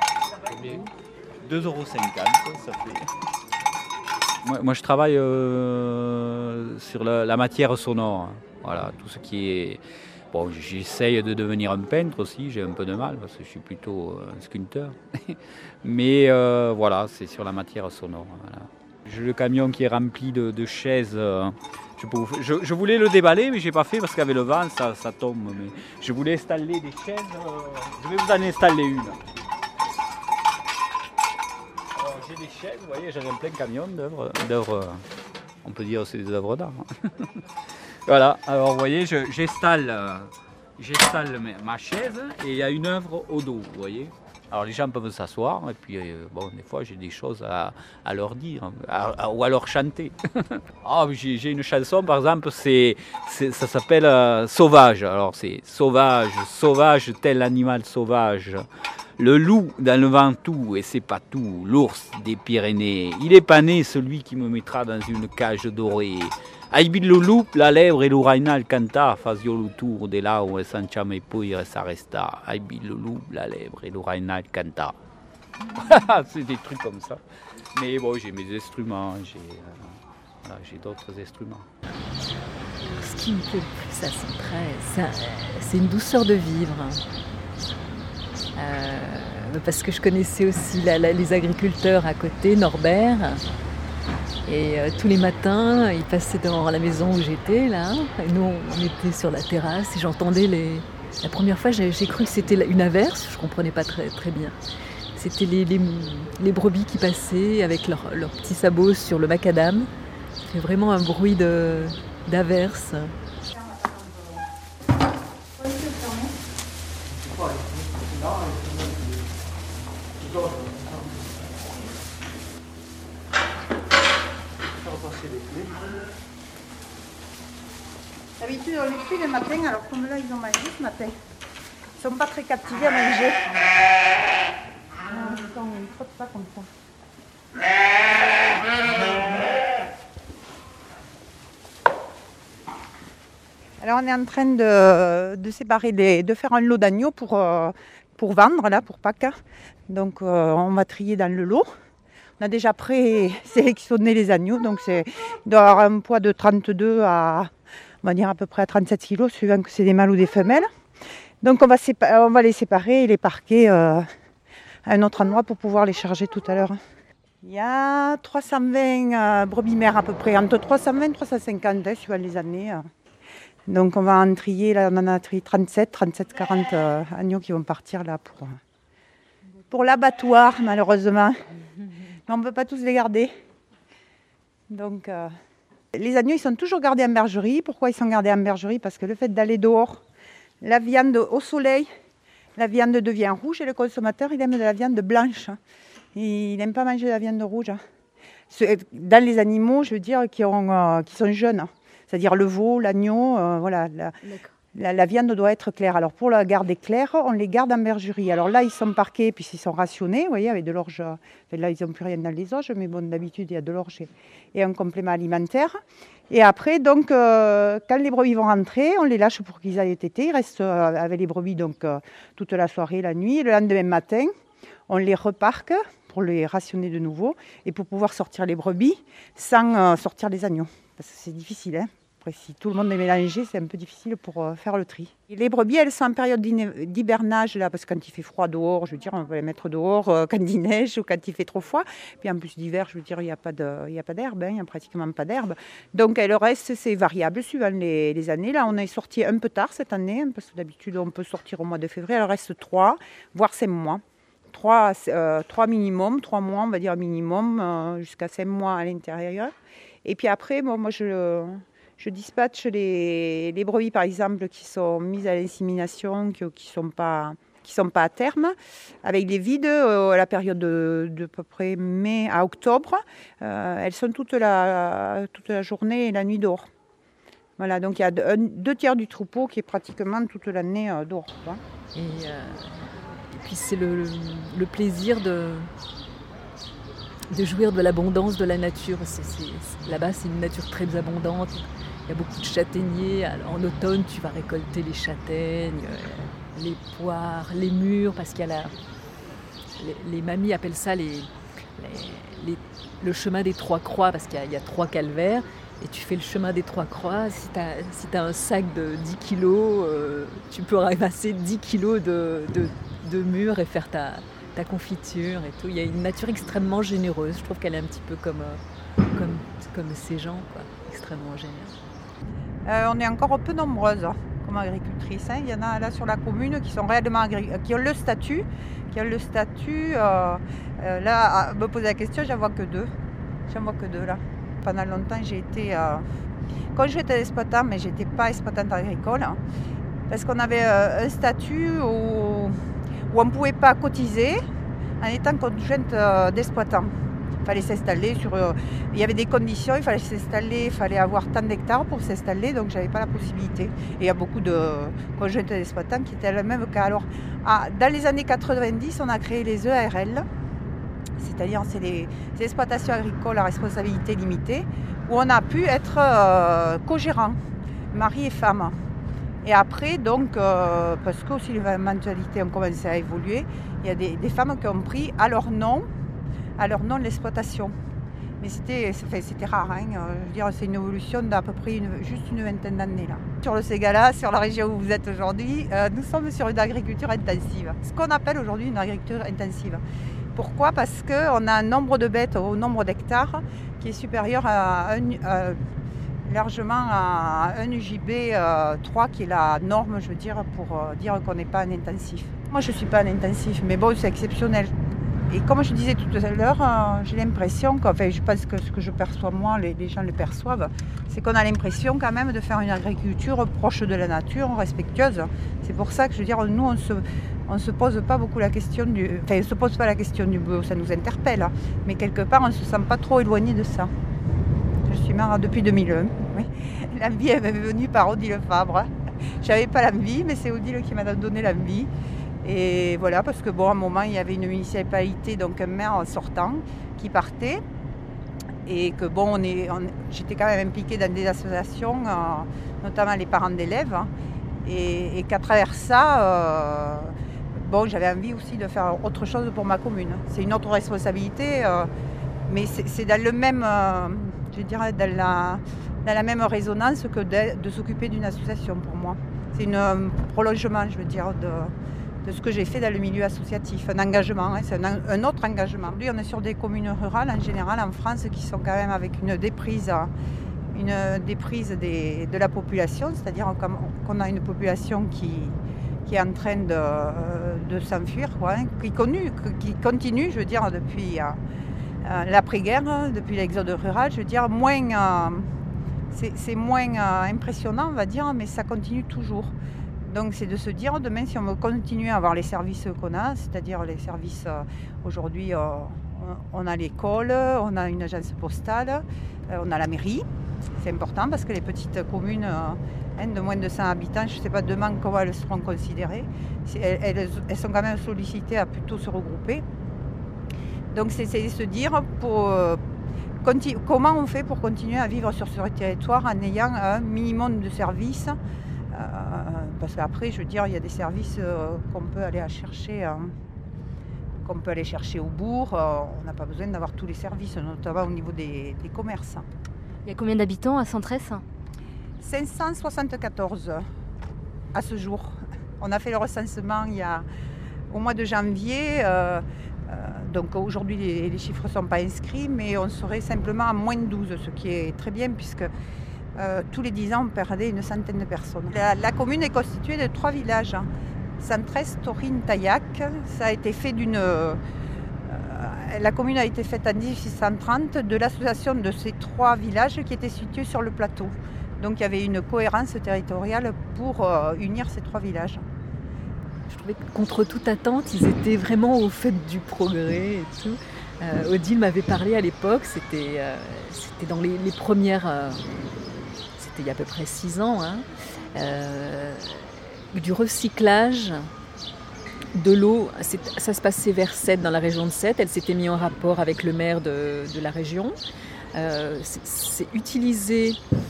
2,50 €, ça fait. Moi je travaille sur la matière sonore. Voilà, tout ce qui est. Bon, j'essaye de devenir un peintre aussi, j'ai un peu de mal parce que je suis plutôt un sculpteur. Mais voilà, c'est sur la matière sonore. Voilà. J'ai le camion qui est rempli de chaises. Je voulais le déballer, mais je n'ai pas fait parce qu'avec le vent, ça tombe. Mais je voulais installer des chaises. Je vais vous en installer une. Alors, j'ai des chaises, vous voyez, j'avais un plein camion d'œuvres. On peut dire que c'est des œuvres d'art. Voilà, alors vous voyez, j'installe ma chaise et il y a une œuvre au dos, vous voyez. Alors les gens peuvent s'asseoir et puis des fois j'ai des choses à leur dire ou à leur chanter. J'ai une chanson par exemple, ça s'appelle Sauvage. Alors c'est sauvage tel animal sauvage. Le loup dans le Ventoux et c'est pas tout, l'ours des Pyrénées. Il est pas né celui qui me mettra dans une cage dorée. Aibil le loup, la lèvre et l'urainal canta, fazio le tour de là où s'enchame et puis ça resta. Aibil le loup, la lèvre et l'urainal canta. C'est des trucs comme ça. Mais bon, j'ai mes instruments, j'ai d'autres instruments. Ce qui me plaît le plus à Saint-Prez, c'est une douceur de vivre. Parce que je connaissais aussi les agriculteurs à côté, Norbert. Et tous les matins, ils passaient devant la maison où j'étais, là. Et nous, on était sur la terrasse et j'entendais La première fois, j'ai cru que c'était une averse. Je ne comprenais pas très, très bien. C'était les brebis qui passaient avec leurs petits sabots sur le macadam. C'est vraiment un bruit d'averse. D'habitude, on les fait le matin, alors comme là, ils ont mangé ce matin. Ils ne sont pas très captivés à manger. Ils ne trottent pas comme ça. Alors, on est en train de séparer, de faire un lot d'agneaux pour vendre, là, pour Pâques. Donc, on va trier dans le lot. On a déjà présélectionné les agneaux, donc il doit avoir un poids de 32 à, on va dire à peu près à 37 kg, suivant que c'est des mâles ou des femelles. Donc on va les séparer et les parquer à un autre endroit pour pouvoir les charger tout à l'heure. Il y a 320 brebis mères à peu près, entre 320 et 350 suivant les années. Donc on va en trier, là on en a trié 40 agneaux qui vont partir là pour l'abattoir malheureusement. Mais on ne peut pas tous les garder. Donc, les agneaux, ils sont toujours gardés en bergerie. Pourquoi ils sont gardés en bergerie? Parce que le fait d'aller dehors, la viande au soleil, la viande devient rouge et le consommateur, il aime de la viande blanche. Il n'aime pas manger de la viande rouge. Dans les animaux, je veux dire, qui sont jeunes. C'est-à-dire le veau, l'agneau, voilà. la viande doit être claire. Alors pour la garder claire, on les garde en bergerie. Alors là, ils sont parqués, puis ils sont rationnés, vous voyez, avec de l'orge. Enfin, là, ils n'ont plus rien dans les orges, mais bon, d'habitude, il y a de l'orge et un complément alimentaire. Et après, donc, quand les brebis vont rentrer, on les lâche pour qu'ils aillent téter. Ils restent avec les brebis donc, toute la soirée, la nuit. Et le lendemain matin, on les reparque pour les rationner de nouveau et pour pouvoir sortir les brebis sans sortir les agneaux. Parce que c'est difficile, hein. Après, si tout le monde est mélangé, c'est un peu difficile pour faire le tri. Et les brebis, elles sont en période d'hibernage, là, parce que quand il fait froid dehors, je veux dire, on va les mettre dehors quand il neige ou quand il fait trop froid. Puis en plus d'hiver, je veux dire, il n'y a pas d'herbe, hein, il n'y a pratiquement pas d'herbe. Donc le reste, c'est variable suivant les années. Là, on est sorti un peu tard cette année, hein, parce que d'habitude, on peut sortir au mois de février. Il reste 3, voire 5 mois. 3 minimum, 3 mois, on va dire minimum, jusqu'à 5 mois à l'intérieur. Et puis après, bon, moi, je dispatche les brebis, par exemple, qui sont mises à l'insémination, qui ne sont pas à terme, avec les vides à la période de peu près mai à octobre. Elles sont toute la journée et la nuit dehors. Voilà, donc il y a 2 tiers du troupeau qui est pratiquement toute l'année dehors. Et puis c'est le plaisir de jouir de l'abondance de la nature. Là-bas, c'est une nature très abondante. Il y a beaucoup de châtaigniers. En automne, tu vas récolter les châtaignes, les poires, les mûres, parce qu'il y a les mamies appellent ça le chemin des 3 croix, parce qu'il y a 3 calvaires. Et tu fais le chemin des 3 croix. Si tu as un sac de 10 kilos, tu peux ramasser 10 kilos de mûres et faire ta confiture et tout. Il y a une nature extrêmement généreuse. Je trouve qu'elle est un petit peu comme ces gens, quoi. Extrêmement généreuse. On est encore peu nombreuses comme agricultrices. Hein. Il y en a là sur la commune qui sont réellement qui ont le statut. Là, à me poser la question, j'en vois que 2. Là. Pendant longtemps, j'ai été conjointe d'exploitant, mais je n'étais pas exploitante agricole. Hein, parce qu'on avait un statut où on ne pouvait pas cotiser en étant conjointe d'exploitant. Il fallait s'installer il y avait des conditions, il fallait s'installer, il fallait avoir tant d'hectares pour s'installer, donc je n'avais pas la possibilité. Et il y a beaucoup de conjointes d'exploitants qui étaient dans le même cas. Alors, dans les années 90, on a créé les EARL, c'est-à-dire c'est les exploitations agricoles à responsabilité limitée, où on a pu être co-gérant, mari et femme. Et après, donc, parce que aussi les mentalités ont commencé à évoluer, il y a des femmes qui ont pris à leur nom l'exploitation. Mais c'était rare, hein. Je veux dire, c'est une évolution d'à peu près juste une vingtaine d'années. Là. Sur le Ségala, sur la région où vous êtes aujourd'hui, nous sommes sur une agriculture intensive. Ce qu'on appelle aujourd'hui une agriculture intensive. Pourquoi ? Parce qu'on a un nombre de bêtes au nombre d'hectares qui est supérieur largement à un UJB 3 qui est la norme, je veux dire, pour dire qu'on n'est pas un intensif. Moi, je ne suis pas un intensif, mais bon, c'est exceptionnel. Et comme je disais tout à l'heure, j'ai l'impression, je pense que ce que je perçois moi, les gens le perçoivent, c'est qu'on a l'impression quand même de faire une agriculture proche de la nature, respectueuse. C'est pour ça que je veux dire, nous, on se pose pas beaucoup la question on se pose pas la question du bio, ça nous interpelle, hein, mais quelque part, on ne se sent pas trop éloigné de ça. Je suis mère depuis 2001. Oui. L'envie est venue par Odile Fabre. Je n'avais pas l'envie, mais c'est Odile qui m'a donné l'envie. Et voilà, parce que bon, à un moment, il y avait une municipalité, donc un maire sortant qui partait. Et que bon, j'étais quand même impliquée dans des associations, notamment les parents d'élèves. Hein, et qu'à travers ça, j'avais envie aussi de faire autre chose pour ma commune. C'est une autre responsabilité, mais c'est dans le même, je dirais, dans la même résonance que de s'occuper d'une association pour moi. C'est un prolongement, je veux dire, de ce que j'ai fait dans le milieu associatif, un engagement, hein, c'est un autre engagement. Aujourd'hui, on est sur des communes rurales en général en France qui sont quand même avec une déprise de la population, c'est-à-dire qu'on a une population qui est en train de s'enfuir, quoi, hein, qui continue, je veux dire, depuis l'après-guerre, depuis l'exode rural, je veux dire, c'est moins impressionnant, on va dire, mais ça continue toujours. Donc c'est de se dire, demain, si on veut continuer à avoir les services qu'on a, c'est-à-dire les services, aujourd'hui, on a l'école, on a une agence postale, on a la mairie, c'est important parce que les petites communes de moins de 100 habitants, je ne sais pas demain comment elles seront considérées. Elles sont quand même sollicitées à plutôt se regrouper. Donc c'est se dire comment on fait pour continuer à vivre sur ce territoire en ayant un minimum de services. Parce qu'après, je veux dire, il y a des services qu'on peut aller chercher au bourg. On n'a pas besoin d'avoir tous les services, notamment au niveau des commerces. Il y a combien d'habitants à Centresse ? 574 à ce jour. On a fait le recensement au mois de janvier. Donc aujourd'hui, les chiffres ne sont pas inscrits, mais on serait simplement à moins de 12, ce qui est très bien puisque tous les 10 ans, on perdait une centaine de personnes. La commune est constituée de 3 villages. Centresse, Taurine, Taillac. Ça a été fait la commune a été faite en 1830 de l'association de ces 3 villages qui étaient situés sur le plateau. Donc il y avait une cohérence territoriale pour unir ces 3 villages. Je trouvais que contre toute attente, ils étaient vraiment au fait du progrès et tout. Odile m'avait parlé à l'époque, c'était dans les premières... c'était il y a à peu près 6 ans, du recyclage de l'eau. Ça se passait vers Sète, dans la région de Sète. Elle s'était mise en rapport avec le maire de la région. C'est utiliser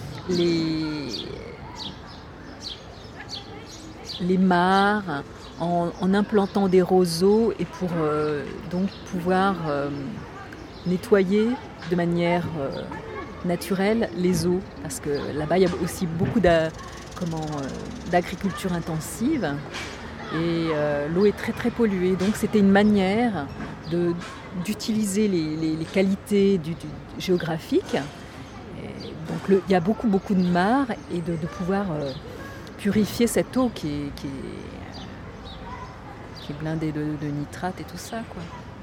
les mares en implantant des roseaux et pour donc pouvoir nettoyer de manière naturelle les eaux, parce que là-bas il y a aussi beaucoup d'agriculture intensive et l'eau est très très polluée, donc c'était une manière d'utiliser les qualités géographiques. Et donc il y a beaucoup de mares et de pouvoir purifier cette eau qui est blindée de nitrates et tout ça, quoi.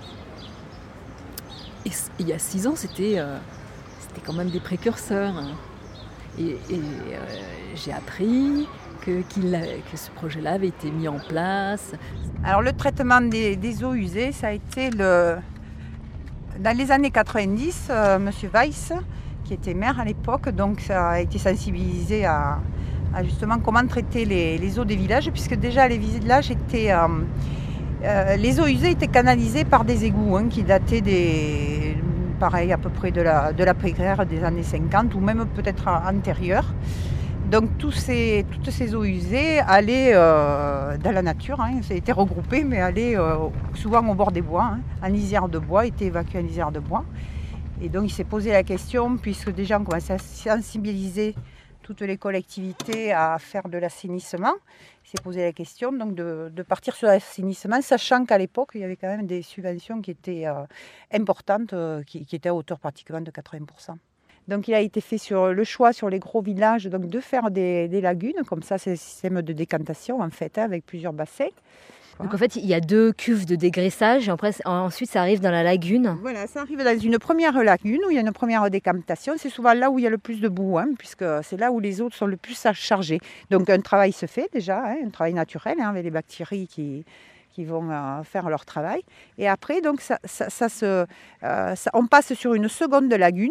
Et il y a 6 ans, c'était quand même des précurseurs. Et j'ai appris que ce projet-là avait été mis en place. Alors le traitement des eaux usées, ça a été dans les années 90, M. Weiss, qui était maire à l'époque, donc ça a été sensibilisé à justement comment traiter les eaux des villages, puisque déjà les villages étaient... les eaux usées étaient canalisées par des égouts qui dataient pareil à peu près de l'après-guerre des années 50 ou même peut-être antérieures. Donc toutes ces eaux usées allaient dans la nature, ça a été regroupé, mais allaient souvent au bord des bois, en lisière de bois, étaient évacuées en lisière de bois. Et donc il s'est posé la question, puisque déjà on commençait à sensibiliser toutes les collectivités à faire de l'assainissement. Il s'est posé la question donc de partir sur l'assainissement, sachant qu'à l'époque, il y avait quand même des subventions qui étaient importantes, qui étaient à hauteur pratiquement de 80%. Donc il a été fait le choix sur les gros villages donc de faire des lagunes, comme ça c'est un système de décantation en fait, avec plusieurs bassins. Donc en fait, il y a 2 cuves de dégraissage et ensuite ça arrive dans la lagune. Voilà, ça arrive dans une première lagune où il y a une première décantation. C'est souvent là où il y a le plus de boue, puisque c'est là où les eaux sont le plus chargées. Donc un travail se fait déjà, un travail naturel avec les bactéries qui vont faire leur travail. Et après, donc, on passe sur une seconde lagune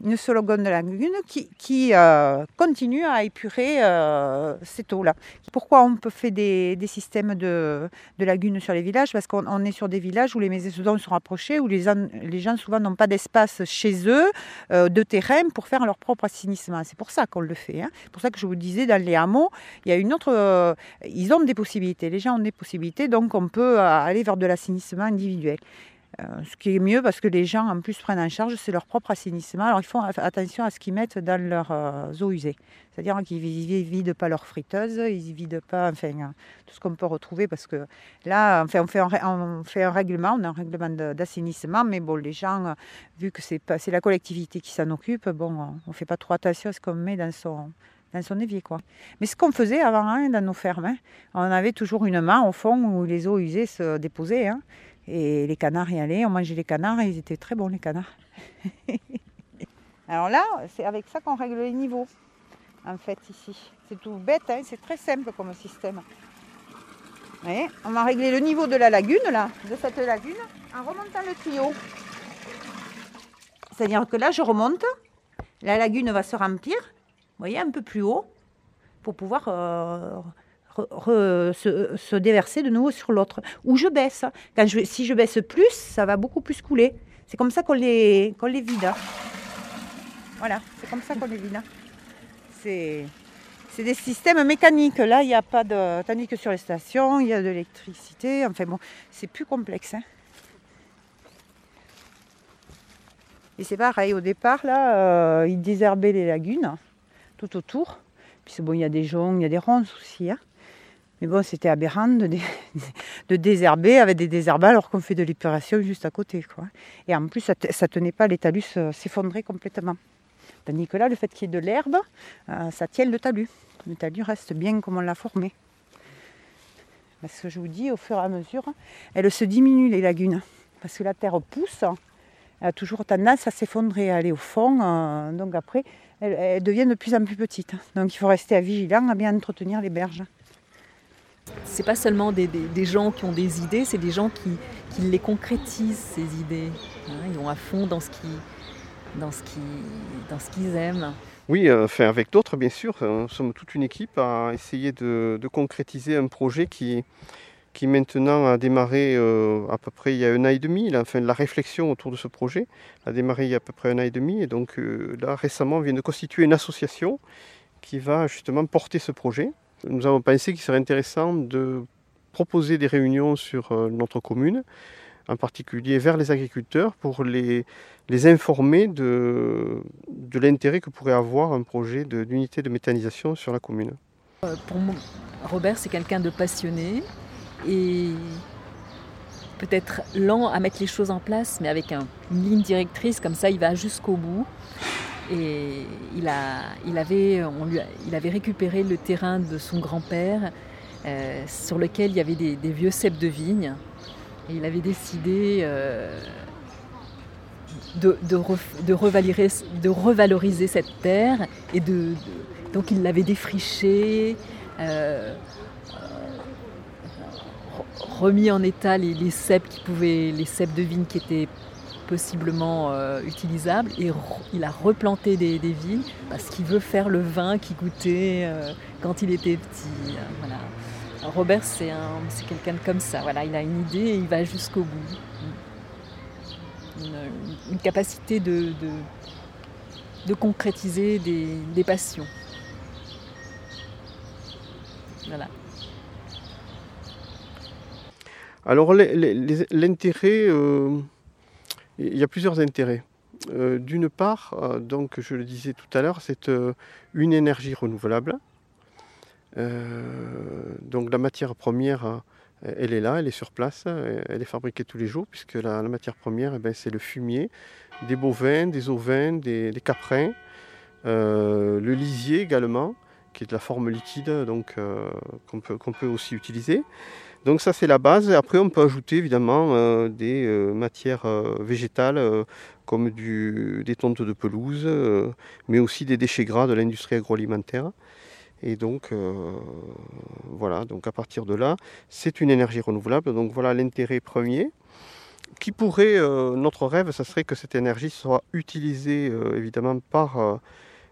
qui continue à épurer cette eau-là. Pourquoi on peut faire des systèmes de lagunes sur les villages ? Parce qu'on est sur des villages où les maisons sont rapprochées, où les gens souvent n'ont pas d'espace chez eux, de terrain pour faire leur propre assainissement. C'est pour ça qu'on le fait. C'est pour ça que je vous disais, dans les hameaux, il y a ils ont des possibilités. Les gens ont des possibilités, donc on peut aller vers de l'assainissement individuel. Ce qui est mieux parce que les gens en plus prennent en charge, c'est leur propre assainissement. Alors ils font attention à ce qu'ils mettent dans leurs eaux usées. C'est-à-dire qu'ils ne vident pas leurs friteuses, ils ne vident pas tout ce qu'on peut retrouver, parce que là, on fait un règlement, on a un règlement d'assainissement, mais bon, les gens, vu que c'est la collectivité qui s'en occupe, on ne fait pas trop attention à ce qu'on met dans son évier, quoi. Mais ce qu'on faisait avant dans nos fermes, on avait toujours une main au fond où les eaux usées se déposaient, et les canards y allaient, on mangeait les canards et ils étaient très bons, les canards. Alors là, c'est avec ça qu'on règle les niveaux, en fait, ici. C'est tout bête, c'est très simple comme système. Vous voyez, on va régler le niveau de la lagune, de cette lagune, en remontant le tuyau. C'est-à-dire que là, je remonte, la lagune va se remplir, vous voyez, un peu plus haut, pour pouvoir se déverser de nouveau sur l'autre. Ou je baisse. Si je baisse plus, ça va beaucoup plus couler. C'est comme ça qu'on les vide. Voilà, c'est comme ça qu'on les vide. C'est des systèmes mécaniques. Là, il n'y a pas de... Tandis que sur les stations, il y a de l'électricité. Enfin bon, c'est plus complexe. Et c'est pareil, au départ, là, ils désherbaient les lagunes tout autour. Puis bon, il y a des joncs, il y a des ronces aussi. Mais bon, c'était aberrant de désherber avec des désherbats alors qu'on fait de l'épuration juste à côté, quoi. Et en plus, ça tenait pas, les talus s'effondraient complètement. Tandis que là, le fait qu'il y ait de l'herbe, ça tient le talus. Le talus reste bien comme on l'a formé. Parce que je vous dis, au fur et à mesure, elles se diminuent, les lagunes. Parce que la terre pousse, elle a toujours tendance à s'effondrer, à aller au fond. Donc après, elles deviennent de plus en plus petites. Donc il faut rester vigilant, à bien entretenir les berges. C'est pas seulement des gens qui ont des idées, c'est des gens qui les concrétisent, ces idées. Ils vont à fond dans ce qu'ils aiment. Oui, avec d'autres, bien sûr. Nous sommes toute une équipe à essayer de concrétiser un projet qui maintenant a démarré à peu près il y a 1 an et demi. La réflexion autour de ce projet a démarré il y a à peu près 1 an et demi. Et donc là, récemment, on vient de constituer une association qui va justement porter ce projet. Nous avons pensé qu'il serait intéressant de proposer des réunions sur notre commune, en particulier vers les agriculteurs, pour les informer de l'intérêt que pourrait avoir un projet d'unité de méthanisation sur la commune. Pour moi, Robert, c'est quelqu'un de passionné et peut-être lent à mettre les choses en place, mais avec une ligne directrice, comme ça il va jusqu'au bout. Et il avait récupéré le terrain de son grand-père sur lequel il y avait des vieux ceps de vigne. Et il avait décidé de revaloriser cette terre. Et donc il l'avait défrichée, remis en état les ceps de vigne qui étaient possiblement utilisable, et il a replanté des vignes parce qu'il veut faire le vin qu'il goûtait quand il était petit. Voilà. Alors Robert, c'est quelqu'un comme ça. Voilà, il a une idée et il va jusqu'au bout. Une capacité de concrétiser des passions. Voilà. Alors l'intérêt... Il y a plusieurs intérêts. D'une part, donc je le disais tout à l'heure, c'est une énergie renouvelable. Donc la matière première, elle est là, elle est sur place, elle est fabriquée tous les jours, puisque la matière première, c'est le fumier des bovins, des ovins, des caprins, le lisier également, qui est de la forme liquide, donc qu'on peut aussi utiliser. Donc ça c'est la base. Après on peut ajouter évidemment des matières végétales comme des tontes de pelouse, mais aussi des déchets gras de l'industrie agroalimentaire. Et donc voilà, donc à partir de là, c'est une énergie renouvelable. Donc voilà l'intérêt premier. Qui pourrait, notre rêve, ça serait que cette énergie soit utilisée évidemment par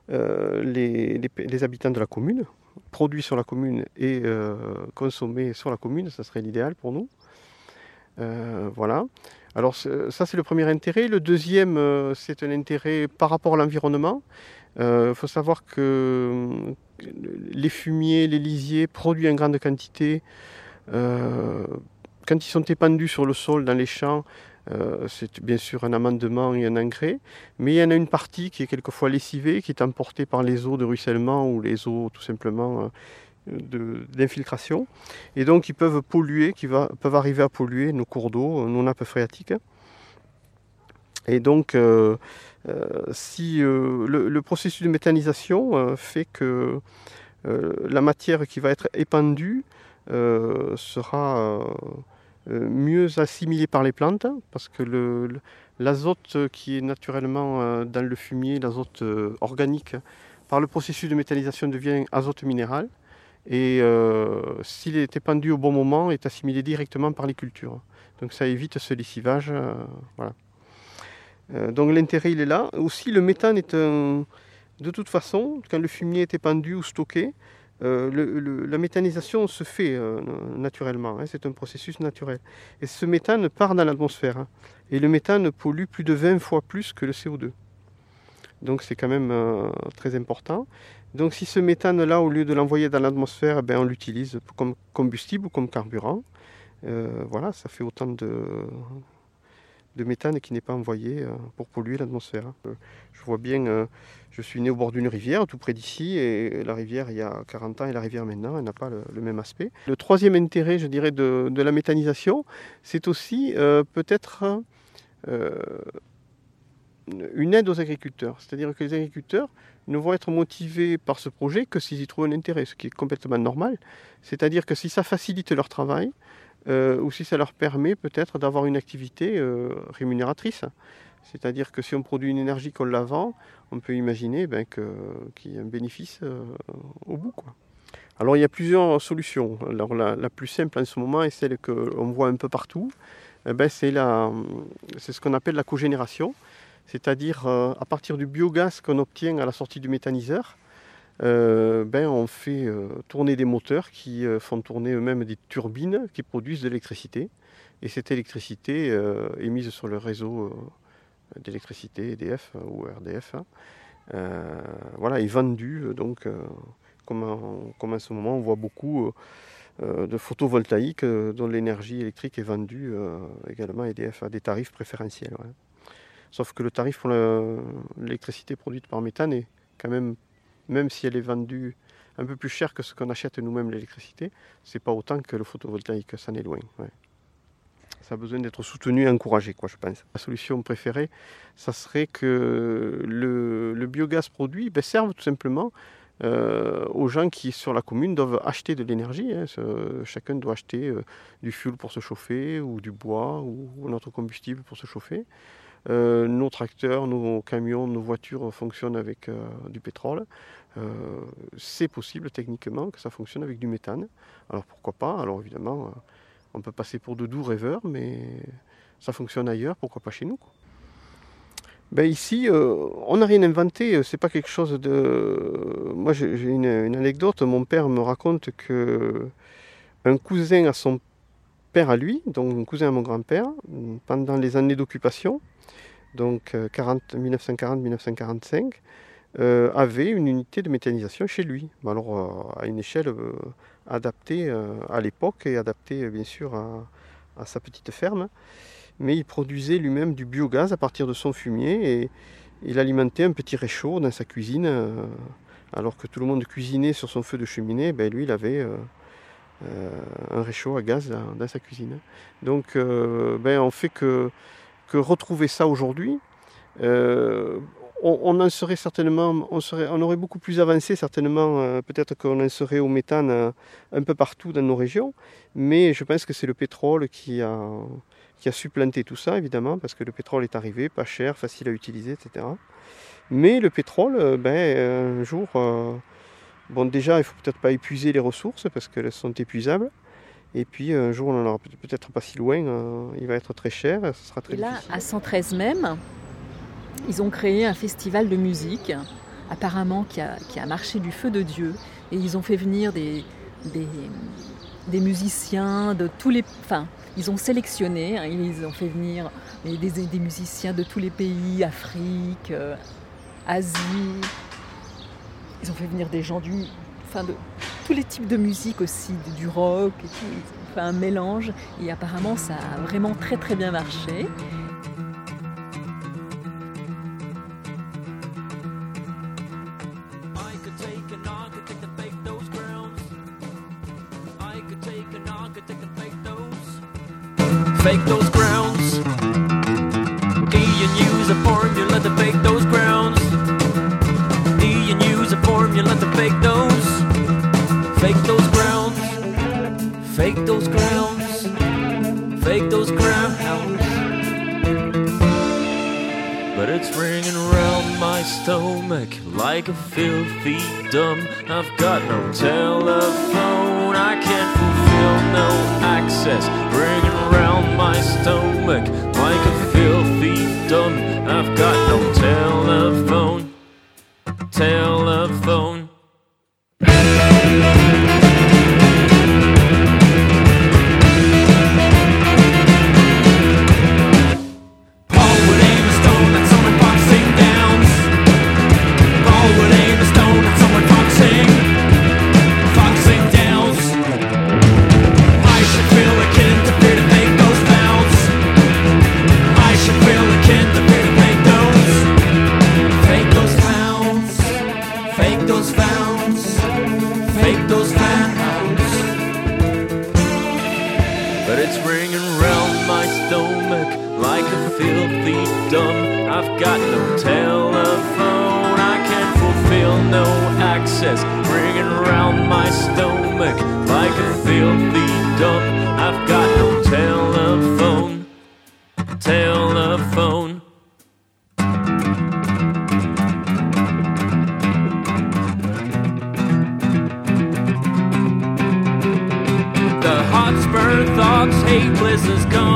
les habitants de la commune, produit sur la commune et consommé sur la commune, ça serait l'idéal pour nous. Voilà. Alors ça c'est le premier intérêt. Le deuxième, c'est un intérêt par rapport à l'environnement. Il faut savoir que les fumiers, les lisiers produits en grande quantité. Quand ils sont épandus sur le sol dans les champs, c'est bien sûr un amendement et un engrais, mais il y en a une partie qui est quelquefois lessivée, qui est emportée par les eaux de ruissellement ou les eaux tout simplement d'infiltration. Et donc ils peuvent polluer, peuvent arriver à polluer nos cours d'eau, nos nappes phréatiques. Et donc si le processus de méthanisation fait que la matière qui va être épandue sera mieux assimilée par les plantes, parce que l'azote qui est naturellement dans le fumier, l'azote organique, par le processus de méthanisation devient azote minéral, et s'il est épandu au bon moment, est assimilé directement par les cultures. Donc ça évite ce lessivage. Voilà. Donc l'intérêt il est là. Aussi le méthane est de toute façon, quand le fumier est épandu ou stocké, la méthanisation se fait naturellement, c'est un processus naturel. Et ce méthane part dans l'atmosphère. Et le méthane pollue plus de 20 fois plus que le CO2. Donc c'est quand même très important. Donc si ce méthane-là, au lieu de l'envoyer dans l'atmosphère, on l'utilise comme combustible ou comme carburant. Voilà, ça fait autant de méthane qui n'est pas envoyé pour polluer l'atmosphère. Je vois bien, je suis né au bord d'une rivière tout près d'ici, et la rivière il y a 40 ans et la rivière maintenant, elle n'a pas le même aspect. Le troisième intérêt, je dirais, de la méthanisation, c'est aussi peut-être une aide aux agriculteurs. C'est-à-dire que les agriculteurs ne vont être motivés par ce projet que s'ils y trouvent un intérêt, ce qui est complètement normal. C'est-à-dire que si ça facilite leur travail, ou si ça leur permet peut-être d'avoir une activité rémunératrice. C'est-à-dire que si on produit une énergie qu'on la vend, on peut imaginer qu'il y a un bénéfice au bout, quoi. Alors il y a plusieurs solutions. Alors, la plus simple en ce moment, et celle qu'on voit un peu partout, c'est ce qu'on appelle la cogénération. C'est-à-dire à partir du biogaz qu'on obtient à la sortie du méthaniseur, on fait tourner des moteurs qui font tourner eux-mêmes des turbines qui produisent de l'électricité. Et cette électricité est mise sur le réseau d'électricité EDF ou RDF. Voilà, est vendue. Donc, comme en ce moment, on voit beaucoup de photovoltaïque dont l'énergie électrique est vendue également à EDF à des tarifs préférentiels. Ouais. Sauf que le tarif pour l'électricité produite par méthane est quand même si elle est vendue un peu plus cher que ce qu'on achète nous-mêmes l'électricité, c'est pas autant que le photovoltaïque, ça en est loin. Ouais. Ça a besoin d'être soutenu et encouragé, je pense. La solution préférée, ça serait que le biogaz produit serve tout simplement aux gens qui, sur la commune, doivent acheter de l'énergie. Chacun doit acheter du fioul pour se chauffer, ou du bois, ou un autre combustible pour se chauffer. Nos tracteurs, nos camions, nos voitures fonctionnent avec du pétrole. C'est possible techniquement que ça fonctionne avec du méthane. Alors pourquoi pas? Alors évidemment, on peut passer pour de doux rêveurs, mais ça fonctionne ailleurs, pourquoi pas chez nous, quoi. Ici, on n'a rien inventé, c'est pas quelque chose de... Moi j'ai une anecdote, mon père me raconte que un cousin à son père à lui, donc un cousin à mon grand-père, pendant les années d'occupation, donc 1940-1945, avait une unité de méthanisation chez lui. Alors à une échelle adaptée à l'époque et adaptée bien sûr à sa petite ferme. Mais il produisait lui-même du biogaz à partir de son fumier et il alimentait un petit réchaud dans sa cuisine. Alors que tout le monde cuisinait sur son feu de cheminée, lui il avait un réchaud à gaz dans sa cuisine. Donc on fait que retrouver ça aujourd'hui, on en serait certainement, on aurait beaucoup plus avancé certainement, peut-être qu'on en serait au méthane un peu partout dans nos régions, mais je pense que c'est le pétrole qui a supplanté tout ça évidemment, parce que le pétrole est arrivé, pas cher, facile à utiliser, etc. Mais le pétrole, un jour, déjà il ne faut peut-être pas épuiser les ressources parce qu'elles sont épuisables. Et puis un jour, on n'en aura peut-être pas si loin, il va être très cher, ce sera très difficile. Et là, à 113 même, ils ont créé un festival de musique, apparemment qui a marché du feu de Dieu. Et ils ont fait venir des musiciens de tous les... Enfin, ils ont sélectionné, ils ont fait venir des musiciens de tous les pays, Afrique, Asie. Ils ont fait venir des gens de tous les types de musique aussi, du rock et tout. Ils ont fait un mélange et apparemment ça a vraiment très très bien marché. Fake those grounds. Ian use a formula to fake those grounds. Ian use a formula to fake those. Fake those grounds. Fake those grounds. Fake those grounds. But it's ringing around my stomach like a filthy dumb. I've got no telephone, I can't fulfill no access. Ringing around my stomach like a filthy dumb. I've got no telephone. Telephone. Paulwood ain't a stone, that's someone boxing downs. Paulwood ain't a stone, that's someone boxing downs. I should feel akin to fear to make those vows. I should feel akin to fear to make those. Fake those vows. Fake those vows. Fake those vows. But it's ringing round my stomach like a filthy dumb. I've got no telephone, I can't fulfill no access. Ringing round my stomach like a filthy dumb. I've got no telephone. Telephone. The Hotspur thoughts hate blizzards come.